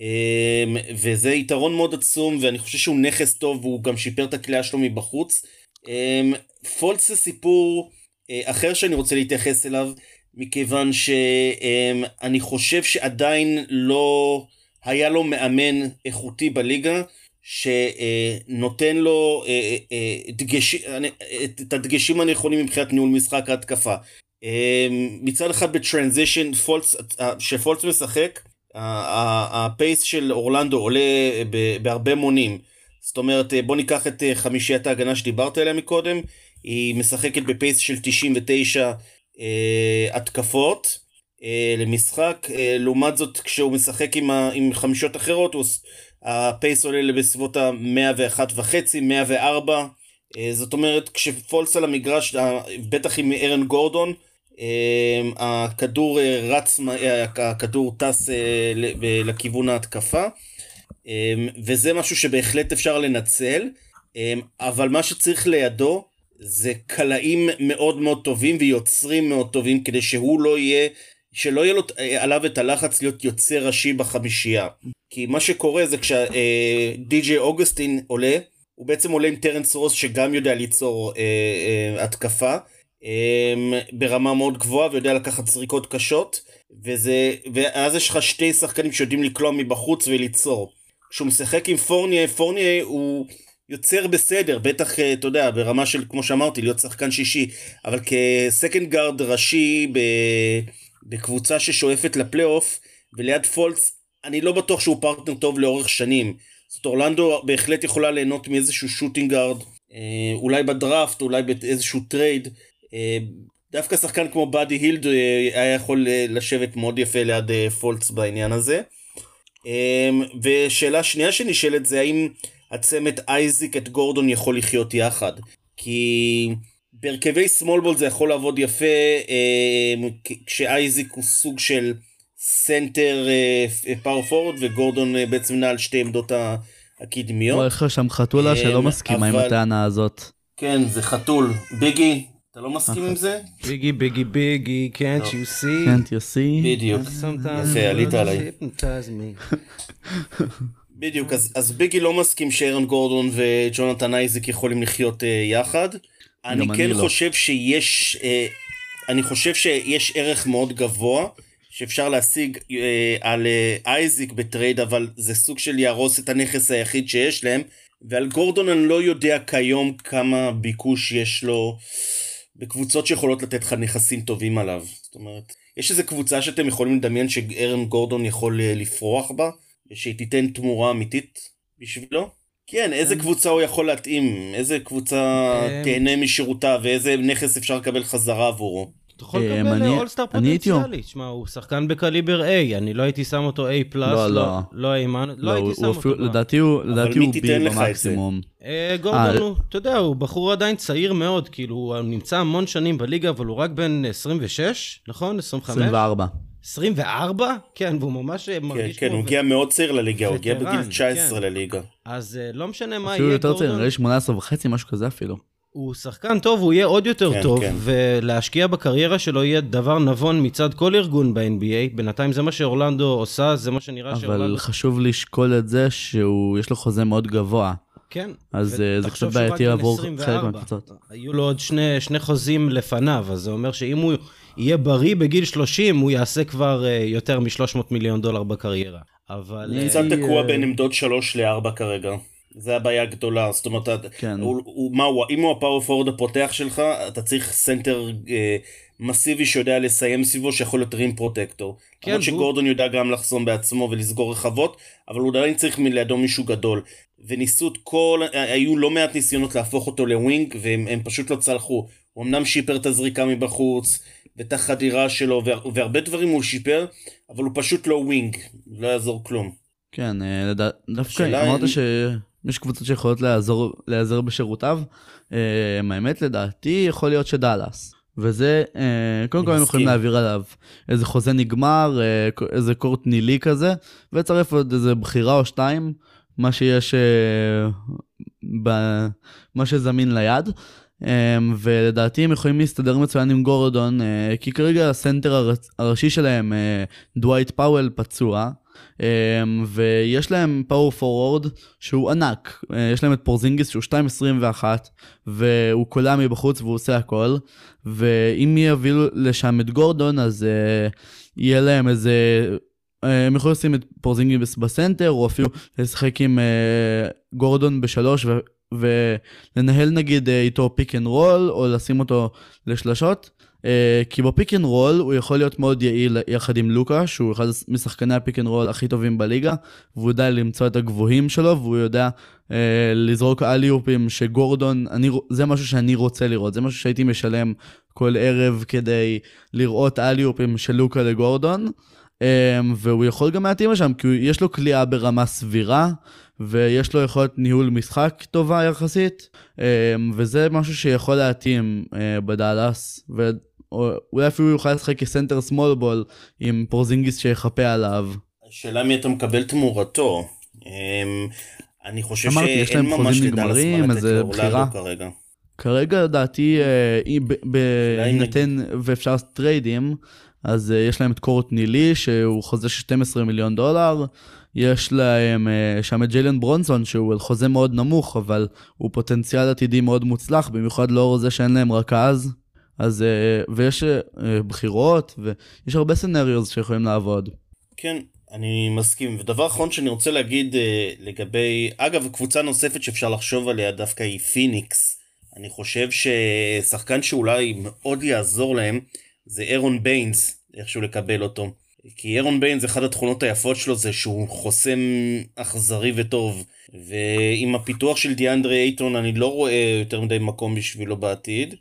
Speaker 3: וזה יתרון מאוד עצום, ואני חושב שהוא נכס טוב, והוא גם שיפר את הכלייה שלו מבחוץ. פולץ זה סיפור אחר שאני רוצה להתייחס אליו, מכיוון שאני חושב שעדיין לא היה לו מאמן איכותי בליגה, שנותן לו את הדגשים הנכונים מבחינת ניהול משחק ההתקפה. מצד אחד בטרנזישן, שפולץ משחק, הפייס של אורלנדו עולה בהרבה מונים. זאת אומרת, בוא ניקח את חמישיית ההגנה שדיברת עליה מקודם, היא משחקת בפייס של תשעים ותשע התקפות למשחק. לעומת זאת, כשהוא משחק עם חמישיות אחרות, הפייס עולה בסביבות ה-מאה ואחת וחצי, מאה וארבע. זאת אומרת, כשפולץ על המגרש, בטח עם ארן גורדון, הכדור רץ, הכדור טס לכיוון ההתקפה, וזה משהו שבהחלט אפשר לנצל, אבל מה שצריך לידו זה קלעים מאוד מאוד טובים ויוצרים מאוד טובים, כדי שהוא לא יהיה, שלא יהיה לו עליו את הלחץ להיות יוצר ראשי בחמישייה. כי מה שקורה זה כשדי-ג'יי אוגוסטין עולה, הוא בעצם עולה עם טרנס רוס שגם יודע ליצור אה, אה, התקפה אה, ברמה מאוד גבוהה, ויודע לקחת זריקות קשות, וזה, ואז יש לך שתי שחקנים שיודעים לקלוע מבחוץ וליצור. כשהוא משחק עם פורניי, פורניי הוא יוצר בסדר, בטח, אתה יודע, ברמה של, כמו שאמרתי, להיות שחקן שישי, אבל כסקנד גארד ראשי בקבוצה ששואפת לפלייאוף, וליד פולץ, אני לא בטוח שהוא פרטנר טוב לאורך שנים. זאת אורלנדו בהחלט יכולה ליהנות מאיזשהו שוטינג גארד, אולי בדראפט, אולי באיזשהו טרייד. דווקא שחקן כמו באדי הילד היה יכול לשבת מאוד יפה ליד פולץ בעניין הזה. ושאלה שנייה שנשאלת זה האם הצמד אייזיק את גורדון יכול לחיות יחד, כי בהרכבי סמול בול זה יכול לעבוד יפה, כשאייזיק הוא סוג של סנטר פאור פורד, וגורדון בעצם נעל שתי עמדות הקדמיות.
Speaker 1: או איך שם חתולה שלא מסכימה עם הטענה הזאת.
Speaker 3: כן, זה חתול. ביגי, אתה לא מסכים עם זה?
Speaker 2: ביגי, ביגי, ביגי, can't you see?
Speaker 1: can't you see?
Speaker 3: בדיוק. יפה, עלית עליי. בדיוק, אז ביגי לא מסכים שאירן גורדון וג'ונתן אייזיק יכולים לחיות יחד. אני כן חושב שיש, אני חושב שיש ערך מאוד גבוה, שאפשר להשיג אה, על אה, אייזיק בטרייד, אבל זה סוג של יהרוס את הנכס היחיד שיש להם, ועל גורדון אני לא יודע כיום כמה ביקוש יש לו בקבוצות שיכולות לתת לך נכסים טובים עליו. זאת אומרת, יש איזו קבוצה שאתם יכולים לדמיין שאירן גורדון יכול אה, לפרוח בה, ושהיא תיתן תמורה אמיתית בשבילו? כן, איזה קבוצה הוא יכול להתאים, איזה קבוצה תהנה משירותה, ואיזה נכס אפשר לקבל חזרה עבורו.
Speaker 2: אתה יכול לקבל אולסטאר פוטנציאלי, תשמע, הוא שחקן בקליבר A, אני לא הייתי שם אותו A פלאס, לא אימן, לא הייתי שם אותו.
Speaker 1: לדעתי הוא B במקסימום.
Speaker 2: גורדון, אתה יודע, הוא בחור עדיין צעיר מאוד, כאילו, הוא נמצא המון שנים בליגה, אבל הוא רק בין עשרים ושש, נכון? עשרים וחמש?
Speaker 1: עשרים וארבע.
Speaker 2: עשרים וארבע? כן, והוא ממש מרגיש
Speaker 3: כמו... כן, הוא הגיע מאוד צעיר לליגה, הוא הגיע בגיל תשע עשרה לליגה.
Speaker 2: אז לא משנה מה יהיה
Speaker 1: גורדון. אפילו יותר צעיר, נראה לי שמונה עשרה וחצי, משהו כזה אפילו.
Speaker 2: הוא שחקן טוב, הוא יהיה עוד יותר כן, טוב, כן. ולהשקיע בקריירה שלו יהיה דבר נבון מצד כל ארגון ב-אן בי איי, בינתיים זה מה שאורלנדו עושה, זה מה שנראה
Speaker 1: אבל
Speaker 2: שאורלנדו...
Speaker 1: אבל חשוב לשקול את זה שיש לו חוזה מאוד גבוה.
Speaker 2: כן.
Speaker 1: אז זה קצת בעייתי לעבור חלק מהקבוצות.
Speaker 2: היו לו עוד שני, שני חוזים לפניו, אז זה אומר שאם הוא יהיה בריא בגיל שלושים, הוא יעשה כבר יותר מ-שלוש מאות מיליון דולר בקריירה. אבל...
Speaker 3: קצת תקוע בין עמדות שלוש לארבע כרגע. זה הבעיה הגדולה, זאת אומרת, כן. הוא, הוא, מה הוא, אם הוא הפאור פורד הפותח שלך, אתה צריך סנטר אה, מסיבי שיודע לסיים סביבו, שיכול להיות רים פרוטקטור. כן, למרות שגורדון יודע גם לחסום בעצמו ולסגור רחבות, אבל הוא עדיין צריך לידו מישהו גדול. וניסו את כל, היו לא מעט ניסיונות להפוך אותו לווינג, והם הם פשוט לא צלחו. הוא אמנם שיפר את הזריקה מבחוץ, ואת החדירה שלו, והרבה דברים הוא שיפר, אבל הוא פשוט לא ווינג, לא יעזור כלום.
Speaker 1: כן, דווקא אמרת ש... יש קבוצות שיכולות לעזור, לעזר בשירותיו. האמת לדעתי יכול להיות שדלס. וזה, קודם כל הם יכולים להעביר עליו איזה חוזה נגמר, איזה קורט נילי כזה, וצרף עוד איזה בחירה או שתיים, מה שיש, מה שזמין ליד. ולדעתי הם יכולים להסתדר מצוין עם גורדון, כי כרגע הסנטר הראשי שלהם, דווייט פאוול פצוע, ויש להם פאור פורוורד שהוא ענק, יש להם את פורזינגיס שהוא שתיים עשרים ואחת והוא קולה מבחוץ והוא עושה הכל, ואם יביאו לשם את גורדון אז יהיה להם איזה, הם יכולים לשים את פורזינגיס בסנטר או אפילו לשחק עם גורדון בשלוש ולנהל נגיד איתו פיק אנד רול או לשים אותו לשלשות, כי בפיק אנד רול הוא יכול להיות מאוד יעיל יחד עם לוקה, שהוא אחד משחקני הפיק אנד רול הכי טובים בליגה, והוא יודע למצוא את הגבוהים שלו, והוא יודע לזרוק אליופים שגורדון, אני, זה משהו שאני רוצה לראות, זה משהו שהייתי משלם כל ערב כדי לראות אליופים של לוקה לגורדון, והוא יכול גם להתאים לשם, כי יש לו קליעה ברמה סבירה, ויש לו יכולת ניהול משחק טובה יחסית, וזה משהו שיכול להתאים בדלס, ואולי אפילו יוכל לשחק כסנטר סמול בול עם פורזינגיס שיחפה עליו.
Speaker 3: השאלה מי אתה מקבל תמורתו. אני חושב שאין ממש לדלס מה לתת לאורלנדו כרגע.
Speaker 1: כרגע לדעתי, בהינתן ואפשר טריידים, אז יש להם את קורט נילי, שהוא חוזה של שנים עשר מיליון דולר, יש להם שם את ג'יילן ברונסון, שהוא חוזה מאוד נמוך, אבל הוא פוטנציאל עתידי מאוד מוצלח, במיוחד לאור זה שאין להם רכז, אז, ויש בחירות, ויש הרבה סנריוז שיכולים לעבוד.
Speaker 3: כן, אני מסכים. ודבר אחרון שאני רוצה להגיד לגבי, אגב, קבוצה נוספת שאפשר לחשוב עליה דווקא היא פיניקס. אני חושב ששחקן שאולי מאוד יעזור להם, זה אירון ביינס, איכשהו לקבל אותו. כי אירון ביינס, אחד התכונות היפות שלו זה שהוא חוסם אכזרי וטוב. ועם הפיתוח של דיאנדרי אייטון אני לא רואה יותר מדי מקום בשבילו בעתיד.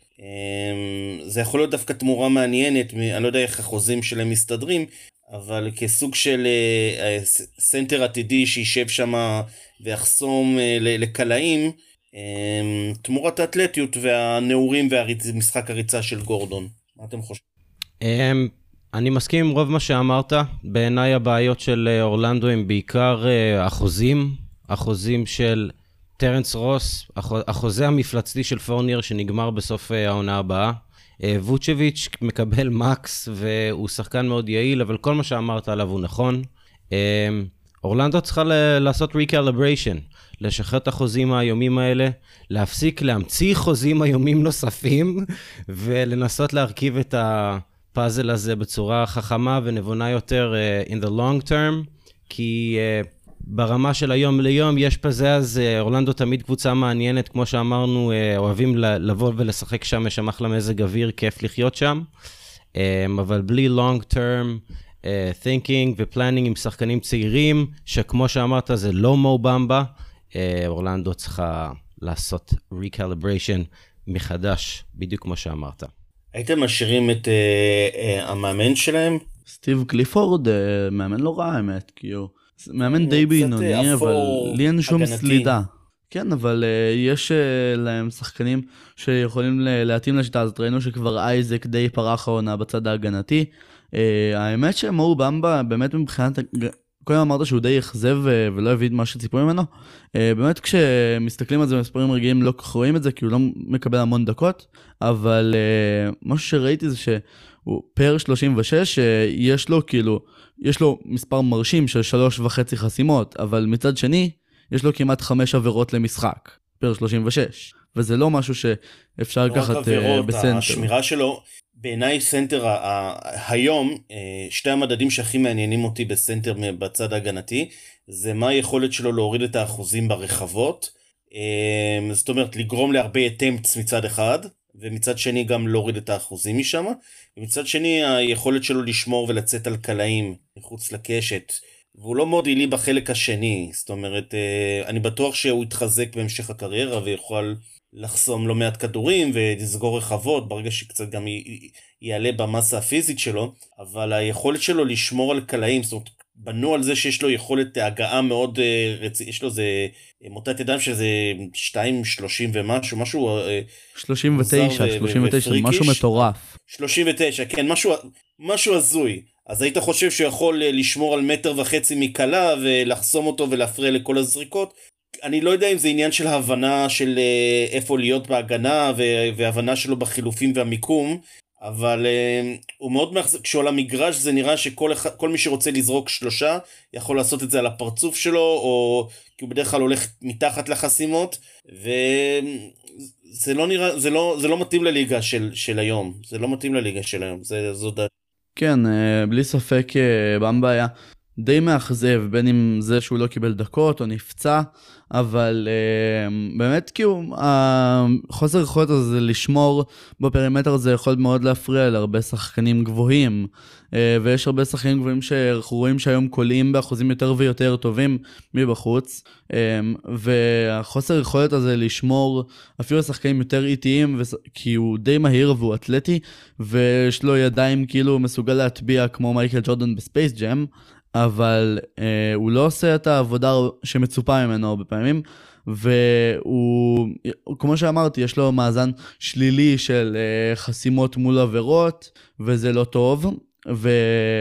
Speaker 3: זה יכול להיות דווקא תמורה מעניינת, אני לא יודע איך החוזים שלהם מסתדרים, אבל כסוג של סנטר עתידי שישב שם ויחסום לקלעים, תמורת האתלטיות והנעורים ומשחק הריצה של גורדון. מה אתם חושבים?
Speaker 2: אני מסכים עם רוב מה שאמרת. בעיניי הבעיות של אורלנדו הם בעיקר החוזים, החוזים של טרנס רוס, החוזה המפלצתי של פורניר שנגמר בסוף העונה הבאה. ווצ'ביץ' מקבל מקס והוא שחקן מאוד יעיל, אבל כל מה שאמרת עליו הוא נכון. אורלנדו צריכה לעשות recalibration, לשחרר את החוזים היומים האלה, להפסיק להמציא חוזים היומים נוספים, ולנסות להרכיב את הפאזל הזה בצורה חכמה ונבונה יותר uh, in the long term, כי uh, ברמה של היום ליום יש פזה, אז uh, אורלנדו תמיד קבוצה מעניינת, כמו שאמרנו, uh, אוהבים לבוא ולשחק שם, יש שם אחלה מזג אוויר, כיף לחיות שם, um, אבל בלי long term, Uh, thinking ו-planning עם שחקנים צעירים, שכמו שאמרת זה לא מו במבה, uh, אורלנדו צריכה לעשות recalibration מחדש, בדיוק כמו שאמרת.
Speaker 3: הייתם משאירים את אה, אה, המאמן שלהם?
Speaker 1: סטיב קליפורד, אה, מאמן לא רע האמת, כאילו, מאמן די
Speaker 3: קצת, אה,
Speaker 1: בינוני, אבל
Speaker 3: אפור,
Speaker 1: לי אין שום
Speaker 3: הגנתי.
Speaker 1: סלידה. כן, אבל uh, יש uh, להם שחקנים שיכולים ל- להתאים לשיטה הזאת. ראינו שכבר אייזק די פרח העונה בצד ההגנתי. Uh, האמת שמו במבה, באמת מבחינת... קודם אמרת שהוא די יחזב uh, ולא הביא מה שציפו ממנו. Uh, באמת כשמסתכלים על זה במספרים רגילים לא כך רואים את זה, כי הוא לא מקבל המון דקות. אבל uh, משהו שראיתי זה שהוא פר שלושים ושש, uh, יש לו כאילו, יש לו מספר מרשים של שלוש וחצי חסימות, אבל מצד שני, יש לו כמעט חמש עבירות למשחק, פר שלושים ושש, וזה לא משהו שאפשר
Speaker 3: לא רק
Speaker 1: לקחת
Speaker 3: עבירות,
Speaker 1: בסנטר.
Speaker 3: השמירה שלו, בעיניי סנטר, ה- ה- היום, אה, שתי המדדים שהכי מעניינים אותי בסנטר בצד ההגנתי, זה מה היכולת שלו להוריד את האחוזים ברחבות, אה, זאת אומרת לגרום להרבה attempts מצד אחד, ומצד שני גם להוריד את האחוזים משם, ומצד שני היכולת שלו לשמור ולצאת על קלעים מחוץ לקשת, והוא לא מאוד עילי בחלק השני, זאת אומרת, אני בטוח שהוא יתחזק בהמשך הקריירה ויוכל לחסום לא מעט כדורים ולסגור רחבות ברגע שקצת גם יעלה במסה הפיזית שלו, אבל היכולת שלו לשמור על קלעים, זאת אומרת, בנו על זה שיש לו יכולת הגעה מאוד רצינית, יש לו זה מוטת ידיים שזה שתיים שלושים ומשהו, משהו
Speaker 1: שלושים ותשע, שלושים ותשע, משהו מטורף.
Speaker 3: שלושים ותשע, כן, משהו, משהו הזוי. אז היית חושב שהוא יכול לשמור על מטר וחצי מקלה ולחסום אותו ולהפריע לכל הזריקות. אני לא יודע אם זה עניין של הבנה של איפה להיות בהגנה והבנה שלו בחילופים והמיקום, אבל uh, הוא מאוד מאחזק, כשהוא על המגרש זה נראה שכל אחד, כל מי שרוצה לזרוק שלושה יכול לעשות את זה על הפרצוף שלו, או כי הוא בדרך כלל הולך מתחת לחסימות, וזה לא נראה, זה לא, זה לא מתאים לליגה של, של היום, זה לא מתאים לליגה של היום, זה, זו דעת.
Speaker 1: כן, בלי ספק במבה היה די מאכזב, בין אם זה שהוא לא קיבל דקות או נפצע, אבל uh, באמת כאילו החוסר יכולת הזה לשמור בפרימטר הזה יכול מאוד להפריע להרבה שחקנים גבוהים, uh, ויש הרבה שחקנים גבוהים שאנחנו רואים שהיום קולעים באחוזים יותר ויותר טובים מבחוץ, um, והחוסר יכולת הזה לשמור אפילו שחקנים יותר איטיים, כי הוא די מהיר והוא אתלטי, ויש לו ידיים כאילו מסוגל להטביע כמו מייקל ג'ורדן בספייס ג'ם, אבל אה, הוא לא עושה את העבודה שמצופה ממנו הרבה פעמים, והוא, כמו שאמרתי, יש לו מאזן שלילי של אה, חסימות מול עבירות, וזה לא טוב, ו,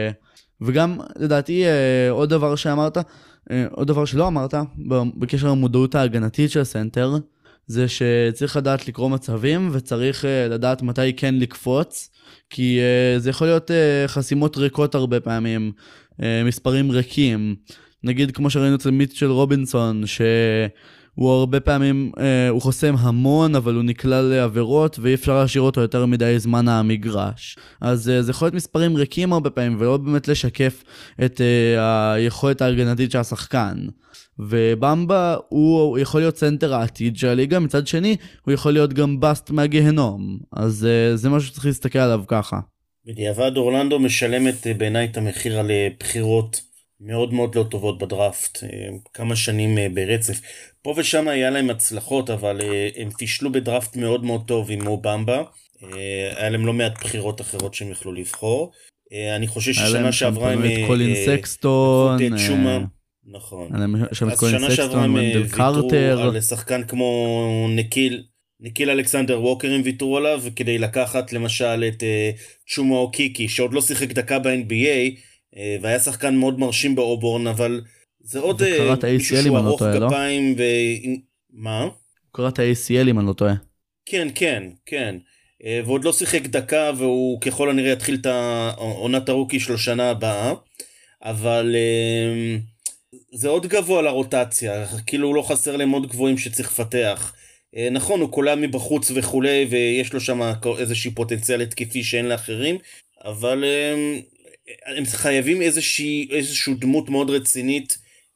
Speaker 1: וגם לדעתי אה, עוד דבר שאמרת, אה, עוד דבר שלא אמרת, בקשר למודעות ההגנתית של סנטר, זה שצריך לדעת לקרוא מצבים, וצריך אה, לדעת מתי כן לקפוץ, כי אה, זה יכול להיות אה, חסימות ריקות הרבה פעמים, מספרים ריקים, נגיד כמו שראינו אצל מיטשל רובינסון, שהוא הרבה פעמים, הוא חוסם המון, אבל הוא נקלע לעבירות, ואי אפשר להשאיר אותו יותר מדי זמן המגרש. אז זה יכול להיות מספרים ריקים הרבה פעמים, ולא באמת לשקף את היכולת ההגנתית של השחקן. ובמבה הוא יכול להיות סנטר העתיד של הליגה, מצד שני הוא יכול להיות גם בסט מהגהנום, אז זה משהו שצריך להסתכל עליו ככה.
Speaker 3: בדיעבד אורלנדו משלמת בעיניי את המחיר על בחירות מאוד מאוד לא טובות בדראפט, כמה שנים ברצף. פה ושם היה להם הצלחות, אבל הם פישלו בדראפט מאוד מאוד טוב עם מו במבה. היה להם לא מעט בחירות אחרות שהם יכלו לבחור. אני חושב ששנה שעברה הם...
Speaker 1: היה להם קולין סקסטון.
Speaker 3: נכון.
Speaker 1: אז שנה שעברה הם
Speaker 3: ויתרו על שחקן כמו נקיל. ניקיל אלכסנדר ווקר הם ויתרו עליו, כדי לקחת למשל את uh, צ'ומו קיקי, שעוד לא שיחק דקה ב-אן בי איי, uh, והיה שחקן מאוד מרשים באובורן, אבל זה עוד uh, מישהו שהוא ארוך גפיים, ו... מה?
Speaker 1: הוא קרא את ה-איי סי אל אם אני לא טועה.
Speaker 3: כן, כן, כן. Uh, ועוד לא שיחק דקה, והוא ככל הנראה יתחיל את עונת הרוקי של השנה הבאה, אבל uh, זה עוד גבוה לרוטציה, כאילו הוא לא חסר להם עוד גבוהים שצריך לפתח. נכון, הוא קולע מבחוץ וכולי, ויש לו שם איזושהי פוטנציאל התקפי שאין לאחרים, אבל הם, הם חייבים איזושהי, איזושהי דמות מאוד רצינית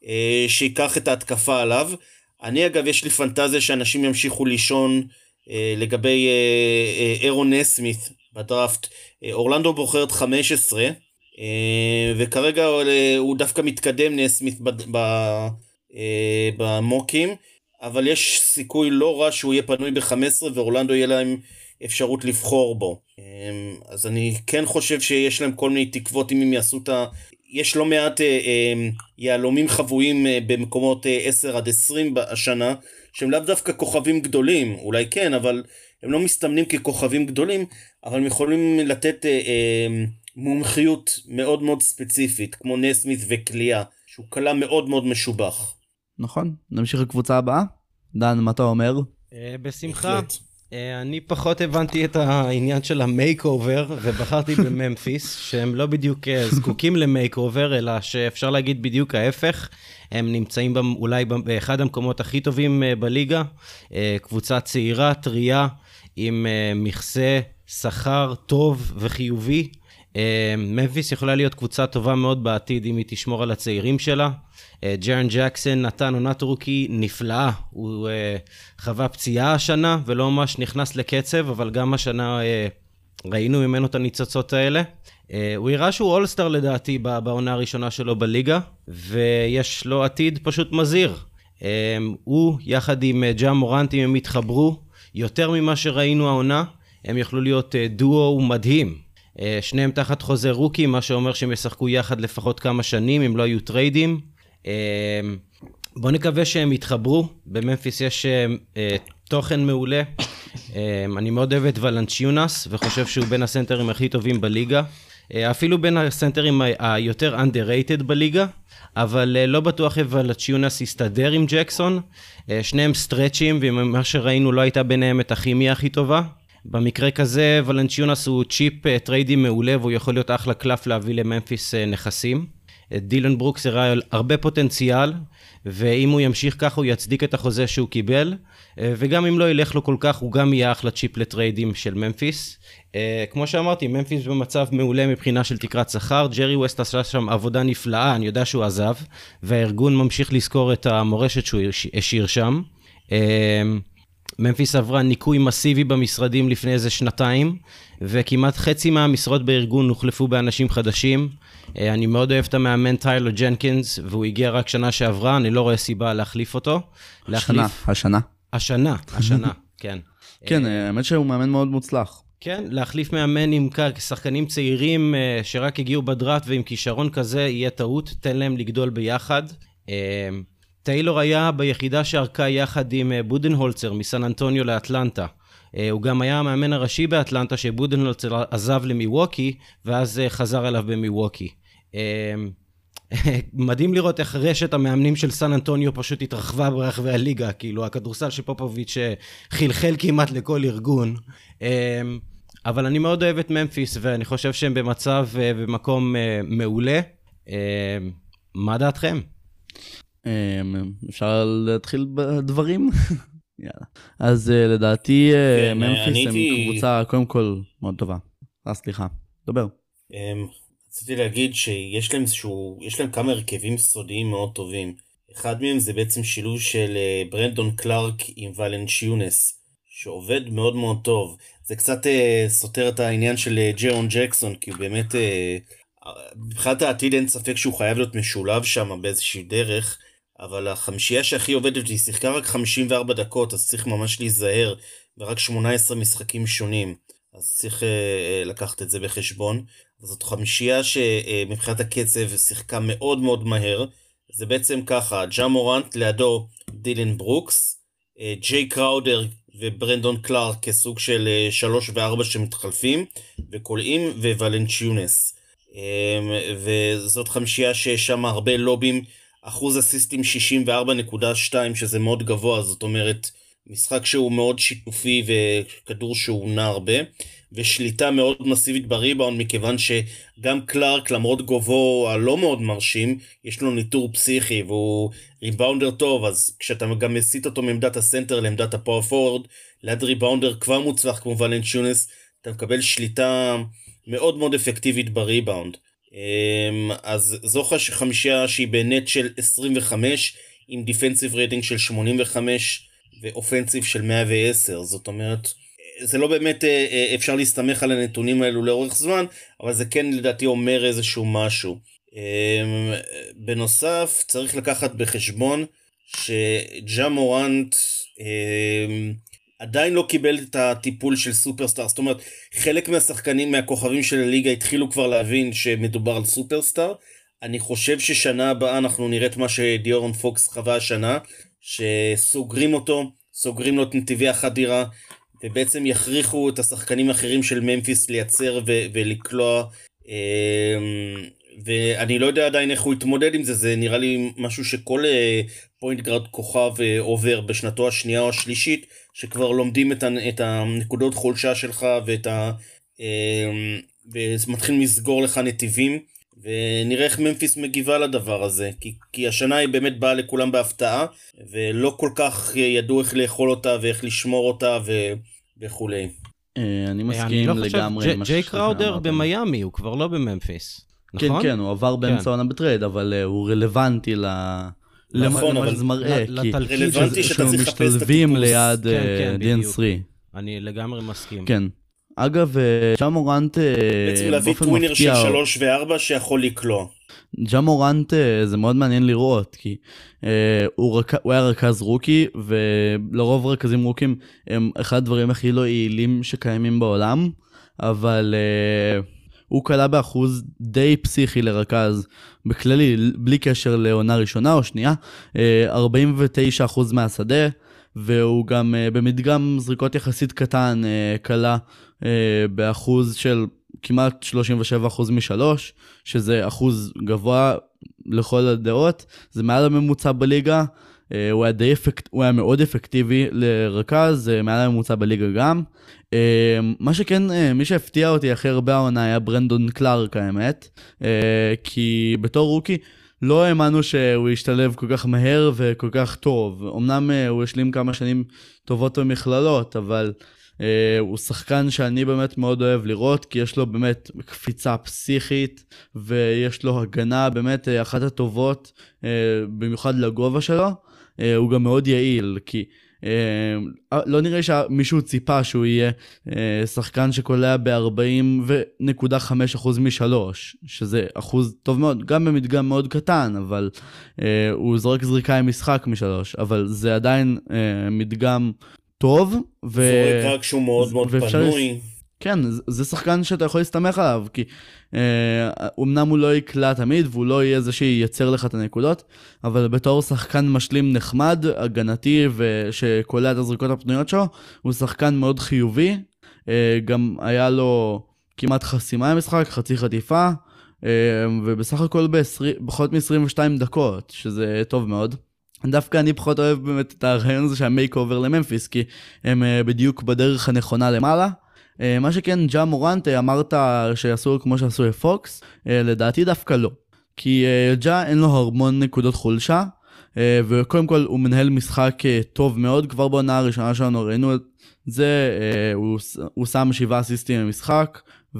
Speaker 3: שיקח את ההתקפה עליו. אני אגב, יש לי פנטזיה שאנשים ימשיכו לישון לגבי אירון נסמית בדראפט. אורלנדו בוחרת חמש עשרה, וכרגע הוא דווקא מתקדם נסמית במוקים, אבל יש סיכוי לא רע שהוא יהיה פנוי ב-חמש עשרה, ואורלנדו יהיה להם אפשרות לבחור בו. אז אני כן חושב שיש להם כל מיני תקוות אם הם יעשו את ה... יש לא מעט יעלומים חבויים במקומות עשר עד עשרים השנה, שהם לאו דווקא כוכבים גדולים, אולי כן, אבל הם לא מסתמנים ככוכבים גדולים, אבל הם יכולים לתת מומחיות מאוד מאוד ספציפית, כמו נסמית וקליעה, שהוא קלה מאוד מאוד משובח.
Speaker 1: נכון, נמשיך לקבוצה הבאה. דן, מה אתה אומר?
Speaker 2: בשמחה. אני פחות הבנתי את העניין של המייק אובר, ובחרתי בממפיס, שהם לא בדיוק זקוקים למייק אובר, אלא שאפשר להגיד בדיוק ההפך. הם נמצאים אולי באחד המקומות הכי טובים בליגה, קבוצה צעירה, טריה, עם מכסה, שכר טוב וחיובי. ממפיס יכולה להיות קבוצה טובה מאוד בעתיד אם היא תשמור על הצעירים שלה. ג'רן ג'קסון נתן עונת רוקי נפלאה, הוא חווה פציעה השנה ולא ממש נכנס לקצב, אבל גם השנה ראינו ממנו את הניצוצות האלה. הוא הראה שהוא אולסטאר לדעתי בעונה הראשונה שלו בליגה, ויש לו עתיד פשוט מזהיר. הוא יחד עם ג'ה מורנט, אם הם התחברו יותר ממה שראינו העונה, הם יכלו להיות דואו מדהים. שניהם תחת חוזה רוקי, מה שאומר שהם ישחקו יחד לפחות כמה שנים, אם לא יהיו טריידים. בוא נקווה שהם יתחברו. בממפיס יש תוכן מעולה. אני מאוד אוהב את ולנצ'יונס, וחושב שהוא בין הסנטרים הכי טובים בליגה. אפילו בין הסנטרים היותר underrated בליגה, אבל לא בטוח אם ולנצ'יונס יסתדר עם ג'קסון. שניהם סטרצ'ים, ומה שראינו לא הייתה ביניהם את הכימיה הכי טובה. במקרה כזה, ולנצ'יונס הוא צ'יפ טריידי מעולה, והוא יכול להיות אחלה קלף להביא לממפיס נכסים. דילן ברוקס הראה הרבה פוטנציאל, ואם הוא ימשיך ככה הוא יצדיק את החוזה שהוא קיבל, וגם אם לא ילך לו כל כך, הוא גם יהיה אחלה צ'יפ לטריידים של ממפיס. כמו שאמרתי, ממפיס במצב מעולה מבחינה של תקרת שכר, ג'רי ווסט עשה שם עבודה נפלאה, אני יודע שהוא עזב, והארגון ממשיך לזכור את המורשת שהוא השאיר שם. ממפיס עברה ניקוי מסיבי במשרדים לפני איזה שנתיים, וכמעט חצי מהמשרות בארגון הוחלפו באנשים חדשים. אני מאוד אוהב את המאמן טיילר ג'נקינס, והוא הגיע רק שנה שעברה, אני לא רואה סיבה להחליף אותו.
Speaker 1: השנה, השנה.
Speaker 2: השנה, השנה, כן.
Speaker 1: כן, האמת שהוא מאמן מאוד מוצלח.
Speaker 2: כן, להחליף מאמן עם שחקנים צעירים שרק הגיעו בדראפט, ועם כישרון כזה יהיה טעות, תן להם לגדול ביחד. טיילור היה ביחידה שערכה יחד עם בודנהולצר מסן אנטוניו לאטלנטה. הוא גם היה המאמן הראשי באטלנטה שבודנהולצר עזב למיווקי, ואז חזר אליו במיווקי. מדהים לראות איך רשת המאמנים של סן אנטוניו פשוט התרחבה ברחבי הליגה, כאילו הכדורסל של פופוביץ' חלחל כמעט לכל ארגון. אבל אני מאוד אוהב את ממפיס, ואני חושב שהם במצב ומקום מעולה. מה דעתכם?
Speaker 1: אפשר להתחיל בדברים? יאללה. אז לדעתי ממפיס הם קבוצה קודם כל מאוד טובה. אז סליחה, דבר.
Speaker 3: רציתי להגיד שיש להם איזשהו, יש להם כמה הרכבים סודיים מאוד טובים. אחד מהם זה בעצם שילוב של ברנדון קלארק עם ולנצ'יונס, שעובד מאוד מאוד טוב. זה קצת סותר את העניין של ג'רון ג'קסון, כי הוא באמת, מבחינת העתיד אין ספק שהוא חייב להיות משולב שם באיזושהי דרך, אבל החמישייה שהכי עובדת היא שיחקה רק חמישים וארבע דקות, אז צריך ממש להיזהר, ורק שמונה עשרה משחקים שונים, אז צריך uh, לקחת את זה בחשבון. אז זאת חמישייה שמבחינת הקצב שיחקה מאוד מאוד מהר, זה בעצם ככה, ג'ה מורנט לידו דילן ברוקס, ג'יי קראודר וברנדון קלארק כסוג של שלוש וארבע שמתחלפים, וקולעים וולנצ'יונס. וזאת חמישייה ששם הרבה לובים, אחוז אסיסטים שישים וארבע נקודה שתיים, שזה מאוד גבוה, זאת אומרת, משחק שהוא מאוד שיתופי וכדור שהוא נע הרבה, ושליטה מאוד מסיבית בריבאונד, מכיוון שגם קלארק, למרות גובהו הלא מאוד מרשים, יש לו ניטור פסיכי, והוא ריבאונדר טוב, אז כשאתה גם מסיט אותו מעמדת הסנטר לעמדת הפאור פורד, ליד ריבאונדר כבר מוצלח כמו ולנצ'יונס, אתה מקבל שליטה מאוד מאוד אפקטיבית בריבאונד. אז זו חמישייה שהיא בנט של עשרים וחמש, עם דיפנסיב רייטינג של שמונים וחמש, ואופנסיב של מאה ועשר, זאת אומרת, זה לא באמת אפשר להסתמך על הנתונים האלו לאורך זמן, אבל זה כן לדעתי אומר איזשהו משהו. בנוסף, צריך לקחת בחשבון שג'ה מורנט עדיין לא קיבל את הטיפול של סופרסטאר, זאת אומרת, חלק מהשחקנים, מהכוכבים של הליגה התחילו כבר להבין שמדובר על סופרסטאר. אני חושב ששנה הבאה אנחנו נראה את מה שדיורון פוקס חווה השנה, שסוגרים אותו, סוגרים לו את נתיבי החדירה, ובעצם יכריחו את השחקנים האחרים של ממפיס לייצר ו- ולקלוע, ואני לא יודע עדיין איך הוא יתמודד עם זה, זה נראה לי משהו שכל פוינט גארד כוכב עובר בשנתו השנייה או השלישית, שכבר לומדים את, ה- את הנקודות חולשה שלך, ואת ה- ומתחילים לסגור לך נתיבים, ונראה איך ממפיס מגיבה לדבר הזה, כי, כי השנה היא באמת באה לכולם בהפתעה, ולא כל כך ידעו איך לאכול אותה ואיך לשמור אותה ו... וכולי.
Speaker 1: אני מסכים לגמרי.
Speaker 2: ג'יי קראודר במיימי, הוא כבר לא בממפיס,
Speaker 1: כן,
Speaker 2: נכון?
Speaker 1: כן, הוא עבר באמצע עונה בטרייד, אבל הוא רלוונטי ל...
Speaker 3: נכון, אבל
Speaker 1: זה מראה, כי
Speaker 3: רלוונטי שאתה צריך לחפש את
Speaker 1: משתלבים ליד
Speaker 2: כן,
Speaker 1: די אן
Speaker 2: בדיוק.
Speaker 1: תרי.
Speaker 2: אני לגמרי מסכים.
Speaker 1: כן. אגב, ג'ה מורנט
Speaker 3: בעצם להביא טווינר של שלוש וארבע שיכול לקלוע.
Speaker 1: ג'ה מורנט זה מאוד מעניין לראות, כי הוא היה רכז רוקי, ולרוב רכזים רוקים הם אחד הדברים הכי לא יעילים שקיימים בעולם, אבל הוא קלה באחוז די פסיכי לרכז, בכללי, בלי קשר לעונה ראשונה או שנייה, ארבעים ותשעה אחוז מהשדה, והוא גם במדגם זריקות יחסית קטן קלה באחוז של כמעט שלושים ושבעה אחוז משלוש, שזה אחוז גבוה לכל הדעות, זה מעל הממוצע בליגה, הוא היה, די אפקט, הוא היה מאוד אפקטיבי לרכז, זה מעל הממוצע בליגה גם. מה שכן, מי שהפתיע אותי אחרי הרבה העונה היה ברנדון קלארק האמת, כי בתור רוקי, לא האמנו שהוא ישתלב כל כך מהר וכל כך טוב. אמנם הוא השלים כמה שנים טובות במכללות, אבל uh, הוא שחקן שאני באמת מאוד אוהב לראות, כי יש לו באמת קפיצה פסיכית, ויש לו הגנה באמת אחת הטובות, uh, במיוחד לגובה שלו. Uh, הוא גם מאוד יעיל, כי Uh, לא נראה שמישהו ציפה שהוא יהיה uh, שחקן שקולע ב-ארבעים נקודה חמש אחוז משלוש, שזה אחוז טוב מאוד, גם במדגם מאוד קטן, אבל uh, הוא זורק זריקה עם משחק משלוש, אבל זה עדיין uh, מדגם טוב.
Speaker 3: ו... זורק רק שהוא מאוד מאוד פנוי.
Speaker 1: כן, זה שחקן שאתה יכול להסתמך עליו, כי אה, אמנם הוא לא יקלע תמיד, והוא לא יהיה זה שייצר לך את הנקודות, אבל בתור שחקן משלים נחמד, הגנתי, ושקולע את הזריקות הפנויות שלו, הוא שחקן מאוד חיובי, אה, גם היה לו כמעט חסימה המשחק, חצי חטיפה, אה, ובסך הכל פחות מ-עשרים ושתיים דקות, שזה טוב מאוד. דווקא אני פחות אוהב באמת את הרעיון הזה שהמייק אובר לממפיס, כי הם אה, בדיוק בדרך הנכונה למעלה, מה שכן, ג'ה מורנט, אמרת שיעשו כמו שעשו לפוקס, לדעתי דווקא לא. כי ג'ה אין לו המון נקודות חולשה, וקודם כל הוא מנהל משחק טוב מאוד, כבר בעונה הראשונה שלנו ראינו את זה, הוא, הוא שם שבעה אסיסטים במשחק,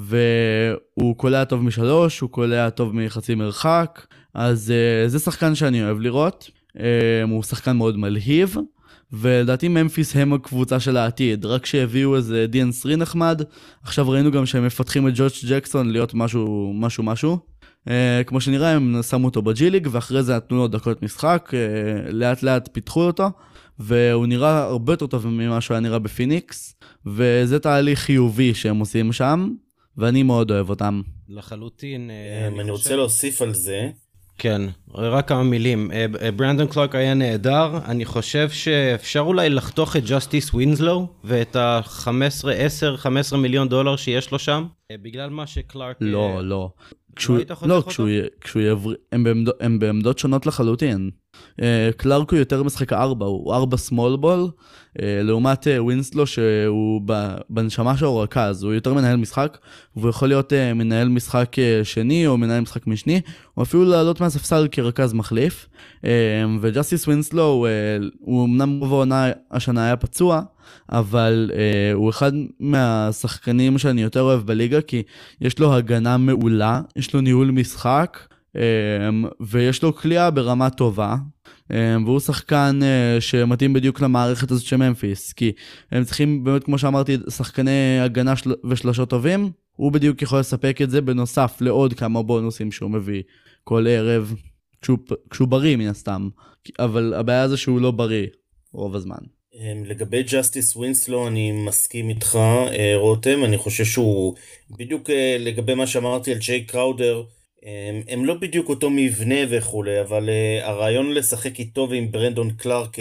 Speaker 1: והוא קולע טוב משלוש, הוא קולע טוב מחצי מרחק, אז זה שחקן שאני אוהב לראות, הוא שחקן מאוד מלהיב, ולדעתי ממפיס הם הקבוצה של העתיד, רק שהביאו איזה די אן תרי נחמד, עכשיו ראינו גם שהם מפתחים את ג'וש ג'קסון להיות משהו משהו משהו, אה, כמו שנראה הם שמו אותו בג'יליג, ואחרי זה נתנו לו דקות משחק, אה, לאט לאט פיתחו אותו, והוא נראה הרבה יותר טוב ממה שהוא היה נראה בפיניקס, וזה תהליך חיובי שהם עושים שם, ואני מאוד אוהב אותם.
Speaker 2: לחלוטין.
Speaker 3: אני, אני רוצה להוסיף על זה,
Speaker 2: כן, רק כמה מילים. ברנדון קלארק היה נהדר, אני חושב שאפשר אולי לחתוך את ג'סטיס ווינסלו, ואת ה-חמש עשרה, עשר, חמש עשרה מיליון דולר שיש לו שם, בגלל מה שקלארק...
Speaker 1: לא, לא. לא, כשהוא יבריא, הם בעמדות שונות לחלוטין. קלארק הוא יותר משחק ארבע, הוא ארבע סמול בול, לעומת ווינסלו שהוא בנשמה שלו רכז, הוא יותר מנהל משחק, והוא יכול להיות מנהל משחק שני או מנהל משחק משני, או אפילו לעלות מהספסל כרכז מחליף, וג'סטיס ווינסלו הוא אמנם רוב העונה השנה היה פצוע, אבל uh, הוא אחד מהשחקנים שאני יותר אוהב בליגה, כי יש לו הגנה מעולה, יש לו ניהול משחק, um, ויש לו קליעה ברמה טובה, um, והוא שחקן uh, שמתאים בדיוק למערכת הזאת של ממפיס, כי הם צריכים באמת, כמו שאמרתי, שחקני הגנה של... ושלושות טובים, הוא בדיוק יכול לספק את זה בנוסף לעוד כמה בונוסים שהוא מביא כל ערב, כשהוא, כשהוא בריא מן הסתם, אבל הבעיה זה שהוא לא בריא רוב הזמן.
Speaker 3: לגבי ג'סטיס ווינסלו אני מסכים איתך, רותם. אני חושב שהוא בדיוק לגבי מה שאמרתי על ג'יי קראודר, הם, הם לא בדיוק אותו מבנה וכולי, אבל הרעיון לשחק איתו ועם ברנדון קלארק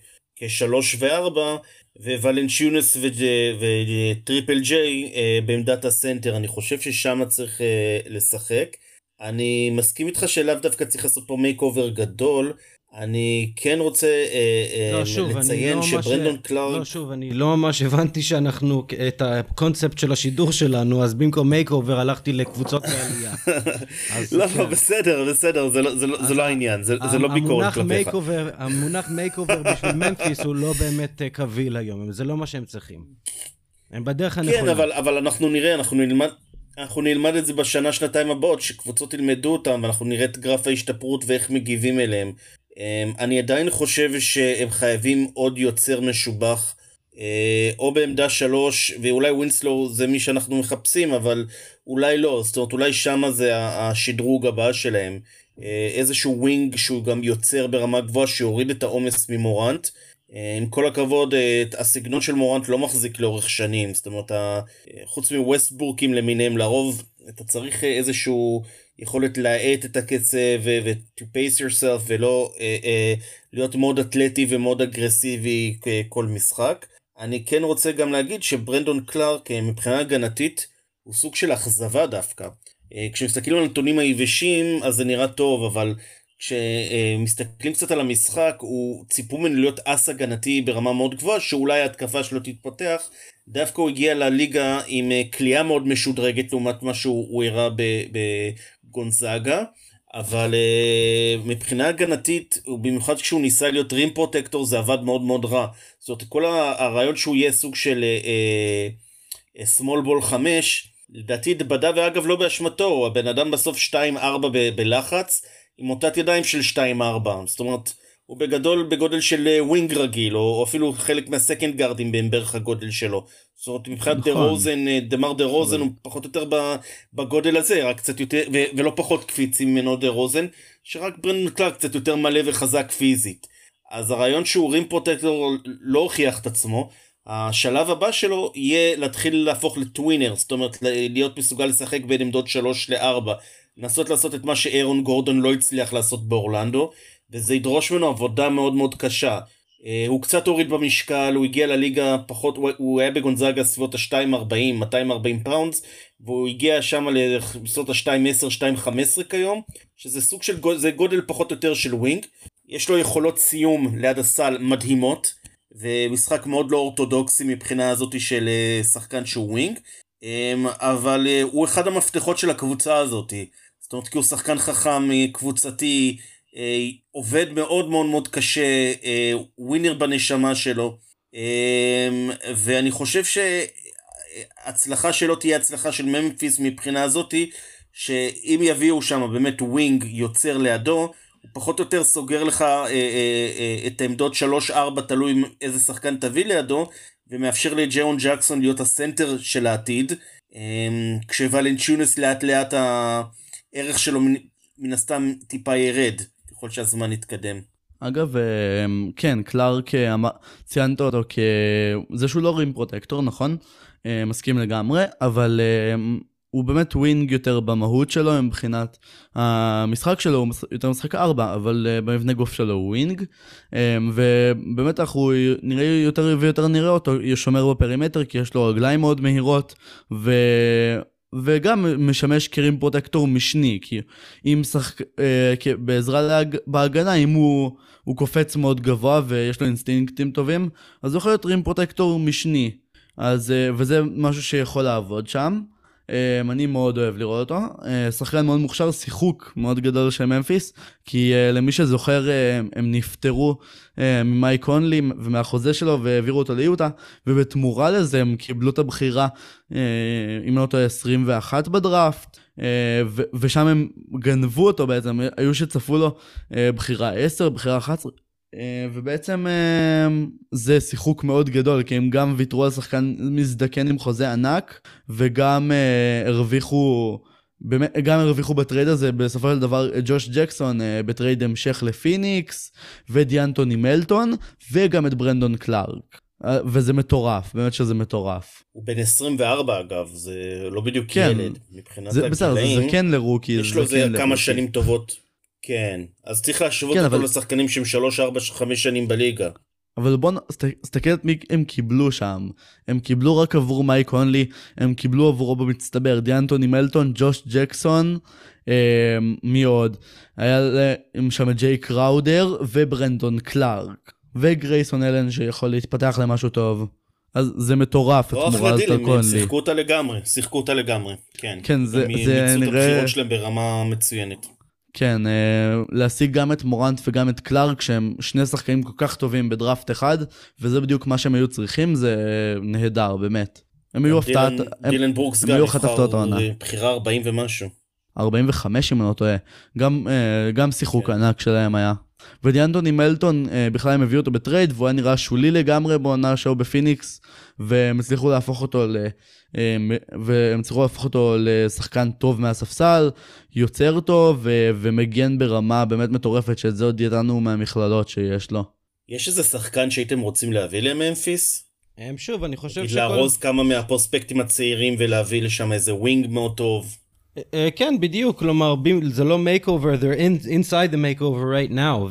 Speaker 3: כשלוש וארבע, וולנצ'יונס וטריפל ג'יי בעמדת הסנטר, אני חושב ששם צריך לשחק. אני מסכים איתך שלאו דווקא צריך לעשות פה מייק אובר גדול. אני כן רוצה
Speaker 2: לא, שוב,
Speaker 3: לציין
Speaker 2: לא
Speaker 3: שברנדון
Speaker 2: ש...
Speaker 3: קלארק...
Speaker 2: לא, שוב, אני לא ממש הבנתי שאנחנו, את הקונספט של השידור שלנו, אז במקום מייק אובר הלכתי לקבוצות מעלייה.
Speaker 3: לא, לא, בסדר, בסדר, זה לא, זה לא, זה לא העניין, זה, זה לא ביקורת כלפיך.
Speaker 2: המונח מייק אובר בשביל ממפיס הוא לא באמת קביל היום, זה לא מה שהם צריכים. הם בדרך הנכונה.
Speaker 3: כן, אבל, אבל אנחנו נראה, אנחנו נלמד... אנחנו נלמד את זה בשנה, שנתיים הבאות, שקבוצות ילמדו אותם, ואנחנו נראה את גרף ההשתפרות ואיך מגיבים אליהם. אני עדיין חושב שהם חייבים עוד יוצר משובח, או בעמדה שלוש, ואולי ווינסלו זה מי שאנחנו מחפשים, אבל אולי לא, זאת אומרת, אולי שמה זה השדרוג הבא שלהם. איזשהו ווינג שהוא גם יוצר ברמה גבוהה, שיוריד את העומס ממורנט. עם כל הכבוד, הסגנון של מורנט לא מחזיק לאורך שנים, זאת אומרת, חוץ מווסטבורקים למיניהם, לרוב אתה צריך איזשהו יכולת להאט את הקצב ו-to pace yourself, ולא להיות מאוד אתלטי ומאוד אגרסיבי כל משחק. אני כן רוצה גם להגיד שברנדון קלארק מבחינה הגנתית הוא סוג של אכזבה דווקא. כשמסתכלים על נתונים היבשים אז זה נראה טוב, אבל כשמסתכלים קצת על המשחק, הוא ציפו ממנו להיות אס הגנתי ברמה מאוד גבוהה, שאולי ההתקפה שלו תתפתח. דווקא הוא הגיע לליגה עם קליעה מאוד משודרגת, לעומת מה שהוא הראה בגונזאגה, אבל מבחינה הגנתית, במיוחד כשהוא ניסה להיות רים פרוטקטור, זה עבד מאוד מאוד רע. זאת אומרת, כל הרעיון שהוא יהיה סוג של סמול בול חמש, לדעתי התבדה, ואגב לא באשמתו, הבן אדם בסוף שתיים ארבע בלחץ, עם אותת ידיים של שתיים ארבע, זאת אומרת, הוא בגדול בגודל של ווינג רגיל, או, או אפילו חלק מהסקנד גארדים בערך הגודל שלו. זאת אומרת, מבחינת נכון. דה רוזן, דמר דה רוזן הוא פחות או יותר בגודל הזה, רק קצת יותר, ו, ולא פחות קפיצי ממנו דה רוזן, שרק ברנדון קלארק קצת יותר מלא וחזק פיזית. אז הרעיון שהוא רים פרוטקטור לא הוכיח את עצמו, השלב הבא שלו יהיה להתחיל להפוך לטווינר, זאת אומרת, להיות מסוגל לשחק בין עמדות שלוש לארבע, לנסות לעשות את מה שאירון גורדון לא הצליח לעשות באורלנדו, וזה ידרוש ממנו עבודה מאוד מאוד קשה. הוא קצת הוריד במשקל, הוא הגיע לליגה פחות, הוא היה בגונזאגה סביבות ה-שתיים ארבעים, מאתיים וארבעים פאונדס, והוא הגיע שם לסביבות ה-שתיים עשר, שתיים חמש עשרה כיום, שזה סוג של, זה גודל פחות או יותר של ווינג. יש לו יכולות סיום ליד הסל מדהימות, ומשחק מאוד לא אורתודוקסי מבחינה הזאת של שחקן שהוא ווינג, אבל הוא אחד המפתחות של הקבוצה הזאת. זאת אומרת, כי הוא שחקן חכם, קבוצתי, עובד מאוד מאוד מאוד קשה, ווינר בנשמה שלו, ואני חושב שהצלחה שלו תהיה הצלחה של ממפיס מבחינה הזאת, שאם יביאו שם באמת ווינג יוצר לידו, הוא פחות או יותר סוגר לך את העמדות שלוש ארבע, תלוי איזה שחקן תביא לידו, ומאפשר לג'רון ג'קסון להיות הסנטר של העתיד, כשוולנצ'יונס לאט לאט הערך שלו מן הסתם טיפה ירד, ככל שהזמן יתקדם.
Speaker 1: אגב, כן, קלארק, ציינת אותו כזה שהוא לא רים פרוטקטור, נכון? מסכים לגמרי, אבל הוא באמת ווינג יותר במהות שלו, מבחינת המשחק שלו הוא יותר משחק ארבע, אבל במבנה גוף שלו הוא ווינג, ובאמת אנחנו נראה יותר ויותר נראה אותו, שומר בפרימטר, כי יש לו רגליים מאוד מהירות, ו... וגם משמש כרים פרוטקטור משני, כי אם שחק... בעזרה להג... בהגנה, אם הוא... הוא קופץ מאוד גבוה ויש לו אינסטינקטים טובים, אז הוא יכול להיות רים פרוטקטור משני, אז... וזה משהו שיכול לעבוד שם. אני מאוד אוהב לראות אותו, שחקן מאוד מוכשר, שיחוק מאוד גדול של ממפיס, כי למי שזוכר הם נפטרו ממייק קונלי ומהחוזה שלו והעבירו אותו ליוטה, ובתמורה לזה הם קיבלו את הבחירה, אם לא אותו עשרים ואחת בדראפט, ושם הם גנבו אותו בעצם, היו שצפו לו בחירה עשר, בחירה אחת עשרה, ובעצם זה שיחוק מאוד גדול, כי הם גם ויתרו על שחקן מזדקן עם חוזה ענק, וגם הרוויחו באמת, גם הרוויחו בטרייד הזה, בסופו של דבר, ג'וש ג'קסון בטרייד המשך לפיניקס, ודיאנטוני מלטון, וגם את ברנדון קלארק. וזה מטורף, באמת שזה מטורף.
Speaker 3: הוא בן עשרים וארבע אגב, זה לא בדיוק
Speaker 1: כן.
Speaker 3: ילד, מבחינת
Speaker 1: זה, בסדר,
Speaker 3: הגילאים.
Speaker 1: זה, זה כן לרוקי.
Speaker 3: יש לו
Speaker 1: זה
Speaker 3: זה
Speaker 1: כן
Speaker 3: כמה
Speaker 1: לרוקי.
Speaker 3: שנים טובות. כן, אז צריך להשוות
Speaker 1: כן,
Speaker 3: אותו
Speaker 1: אבל...
Speaker 3: לשחקנים שהם שלוש, ארבע, חמש שנים בליגה.
Speaker 1: אבל בוא נסתכל את מי הם קיבלו שם. הם קיבלו רק עבור מייק קונלי, הם קיבלו עבורו במצטבר, דיאנטוני מלטון, ג'וש ג'קסון, אה, מי עוד? היה להם שם ג'יי קראודר וברנדון קלארק, וגרייסון אלן שיכול להתפתח למשהו טוב. אז זה מטורף,
Speaker 3: לא
Speaker 1: התמורה הזאת על קונלי.
Speaker 3: שיחקו אותה לגמרי, שיחקו אותה לגמרי, כן.
Speaker 1: כן, זה, זה
Speaker 3: מיצו את
Speaker 1: נראה...
Speaker 3: הבחירות שלהם ברמה מצוינת.
Speaker 1: כן, אה, להשיג גם את מורנט וגם את קלארק, שהם שני שחקנים כל כך טובים בדראפט אחד, וזה בדיוק מה שהם היו צריכים, זה נהדר, באמת. הם היו הפתעת...
Speaker 3: דילן ברוקס גם נבחר בחירה ארבעים ומשהו.
Speaker 1: ארבעים וחמש אם אני לא טועה. גם, גם שיחוק ענק שלהם היה. ודיאנטוני מלטון, בכלל הם הביאו אותו בטרייד, והוא היה נראה שולי לגמרי בעונה שהוא בפיניקס, והם הצליחו להפוך אותו ל... והם הצליחו להפוך אותו לשחקן טוב מהספסל, יוצר טוב, ו... ומגן ברמה באמת מטורפת, שאת זה עוד ידענו מהמכללות שיש לו.
Speaker 3: יש איזה שחקן שהייתם רוצים להביא לממפיס?
Speaker 2: שוב, אני חושב
Speaker 3: שכל... להרוז כמה מהפרוספקטים הצעירים ולהביא לשם איזה ווינג מאוד טוב.
Speaker 2: כן, בדיוק, כלומר, זה לא makeover, they're inside the makeover right now,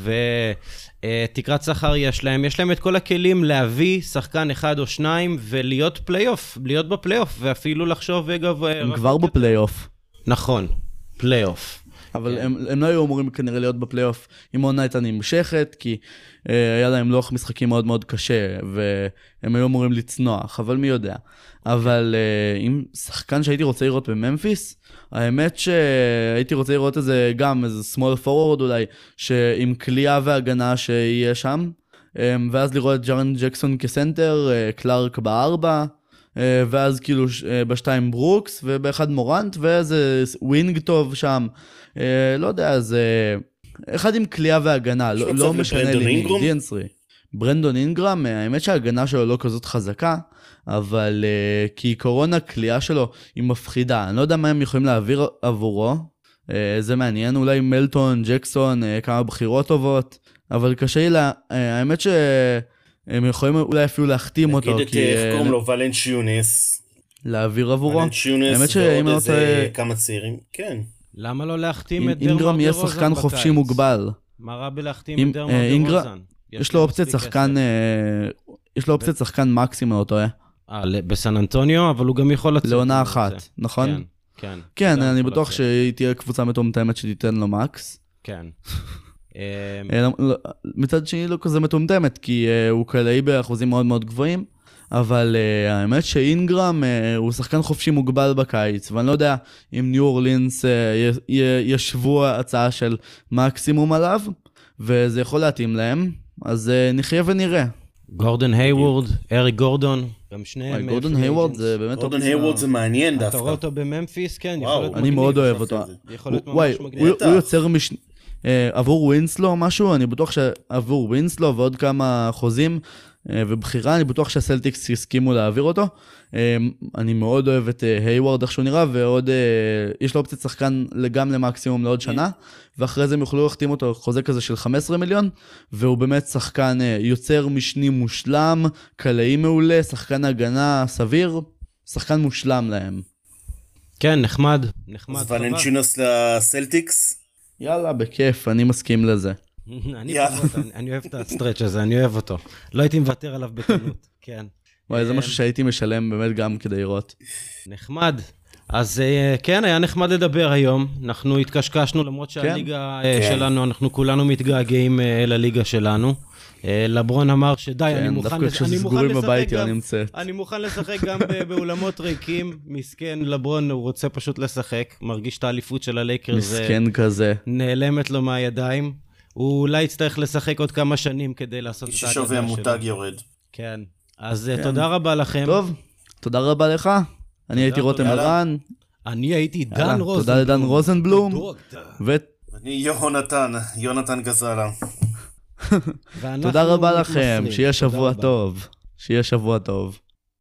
Speaker 2: ותקרת שכר יש להם, יש להם את כל הכלים להביא שחקן אחד או שניים, ולהיות פלייאוף, להיות בפלייאוף, ואפילו לחשוב, אגב...
Speaker 1: הם כבר בפלייאוף.
Speaker 2: נכון, פלייאוף.
Speaker 1: אבל הם, הם לא היו אמורים כנראה להיות בפלייאוף אם העונה הייתה נמשכת, כי אה, היה להם לוח משחקים מאוד מאוד קשה, והם היו אמורים לצנוח, אבל מי יודע. אבל אה, אם שחקן שהייתי רוצה לראות בממפיס, האמת שהייתי רוצה לראות איזה גם, איזה small forward אולי, שעם קליעה והגנה שיהיה שם, אה, ואז לראות את ג'רן ג'קסון כסנטר, אה, קלארק בארבע, ואז כאילו בשתיים ברוקס ובאחד מורנט ואיזה ווינג טוב שם, לא יודע, זה אחד עם קליעה והגנה, לא, לא משנה לי, דיאנסרי. ברנדון אינגרם, האמת שההגנה שלו לא כזאת חזקה, אבל כעיקרון הקליעה שלו היא מפחידה, אני לא יודע מה הם יכולים להעביר עבורו, זה מעניין, אולי מלטון, ג'קסון, כמה בחירות טובות, אבל קשה לי לה, האמת ש... הם יכולים אולי אפילו להחתים אותו.
Speaker 3: נגיד את איך קוראים לו ולנצ'יונס.
Speaker 1: להעביר עבורו.
Speaker 3: ולנצ'יונס ועוד איזה כמה צעירים. כן.
Speaker 2: למה לא להחתים את דרמר דרוזן?
Speaker 1: אינגרם יהיה שחקן חופשי מוגבל.
Speaker 2: מה רע בלהחתים את דרמר דרוזן?
Speaker 1: יש לו אופציית שחקן, יש לו אופציית שחקן מקסימום אותו. אה,
Speaker 2: בסן אנטוניו, אבל הוא גם יכול לצאת.
Speaker 1: לעונה אחת, נכון?
Speaker 2: כן.
Speaker 1: כן, אני בטוח שהיא תהיה קבוצה מטומטמת שתיתן לו מקס.
Speaker 2: כן.
Speaker 1: מצד שני לא כזה מטומטמת, כי הוא קלעי באחוזים מאוד מאוד גבוהים, אבל האמת שאינגרם הוא שחקן חופשי מוגבל בקיץ, ואני לא יודע אם ניו אורלינס ישבו הצעה של מקסימום עליו, וזה יכול להתאים להם, אז נחיה ונראה.
Speaker 2: גורדון הייוורד, אריק גורדון, גם שניהם.
Speaker 1: גורדון הייוורד זה באמת...
Speaker 3: גורדון הייוורד זה מעניין דווקא.
Speaker 2: אתה רואה אותו בממפיס, כן, יכול להיות
Speaker 1: מגניב. אני מאוד אוהב אותו.
Speaker 2: יכול להיות ממש מגניב.
Speaker 1: הוא יוצר מש... עבור ווינסלו או משהו, אני בטוח שעבור ווינסלו ועוד כמה חוזים ובחירה, אני בטוח שהסלטיקס יסכימו להעביר אותו. אני מאוד אוהב את הייוורד איך שהוא נראה, ועוד יש לו אופציית שחקן גם למקסימום לעוד שנה, ואחרי זה הם יוכלו להחתים אותו חוזה כזה של חמישה עשר מיליון, והוא באמת שחקן יוצר משני מושלם, קלעי מעולה, שחקן הגנה סביר, שחקן מושלם להם.
Speaker 2: כן, נחמד, נחמד.
Speaker 3: אז ולנצ'ינוס לסלטיקס?
Speaker 1: יאללה, בכיף, אני מסכים לזה.
Speaker 2: אני אוהב את הסטרץ' הזה, אני אוהב אותו. לא הייתי מוותר עליו בקלות, כן.
Speaker 1: וואי, זה משהו שהייתי משלם באמת גם כדי לראות.
Speaker 2: נחמד. אז כן, היה נחמד לדבר היום. אנחנו התקשקשנו, למרות שהליגה שלנו, אנחנו כולנו מתגעגעים לליגה שלנו. לברון אמר שדי, אני מוכן לשחק גם, אני מוכן לשחק גם באולמות ריקים. מסכן לברון, הוא רוצה פשוט לשחק, מרגיש את האליפות של הלייקרס.
Speaker 1: מסכן כזה.
Speaker 2: נעלמת לו מהידיים. הוא אולי יצטרך לשחק עוד כמה שנים כדי לעשות את ההגנה שלו.
Speaker 3: ששווה המותג יורד.
Speaker 2: כן. אז תודה רבה לכם.
Speaker 1: טוב, תודה רבה לך. אני הייתי רותם ערן.
Speaker 2: אני הייתי דן רוזנבלום.
Speaker 1: תודה לדן רוזנבלום.
Speaker 3: ואני יונתן, יונתן גזלה.
Speaker 1: תודה רבה לכם, שיהיה שבוע טוב. שיהיה שבוע טוב.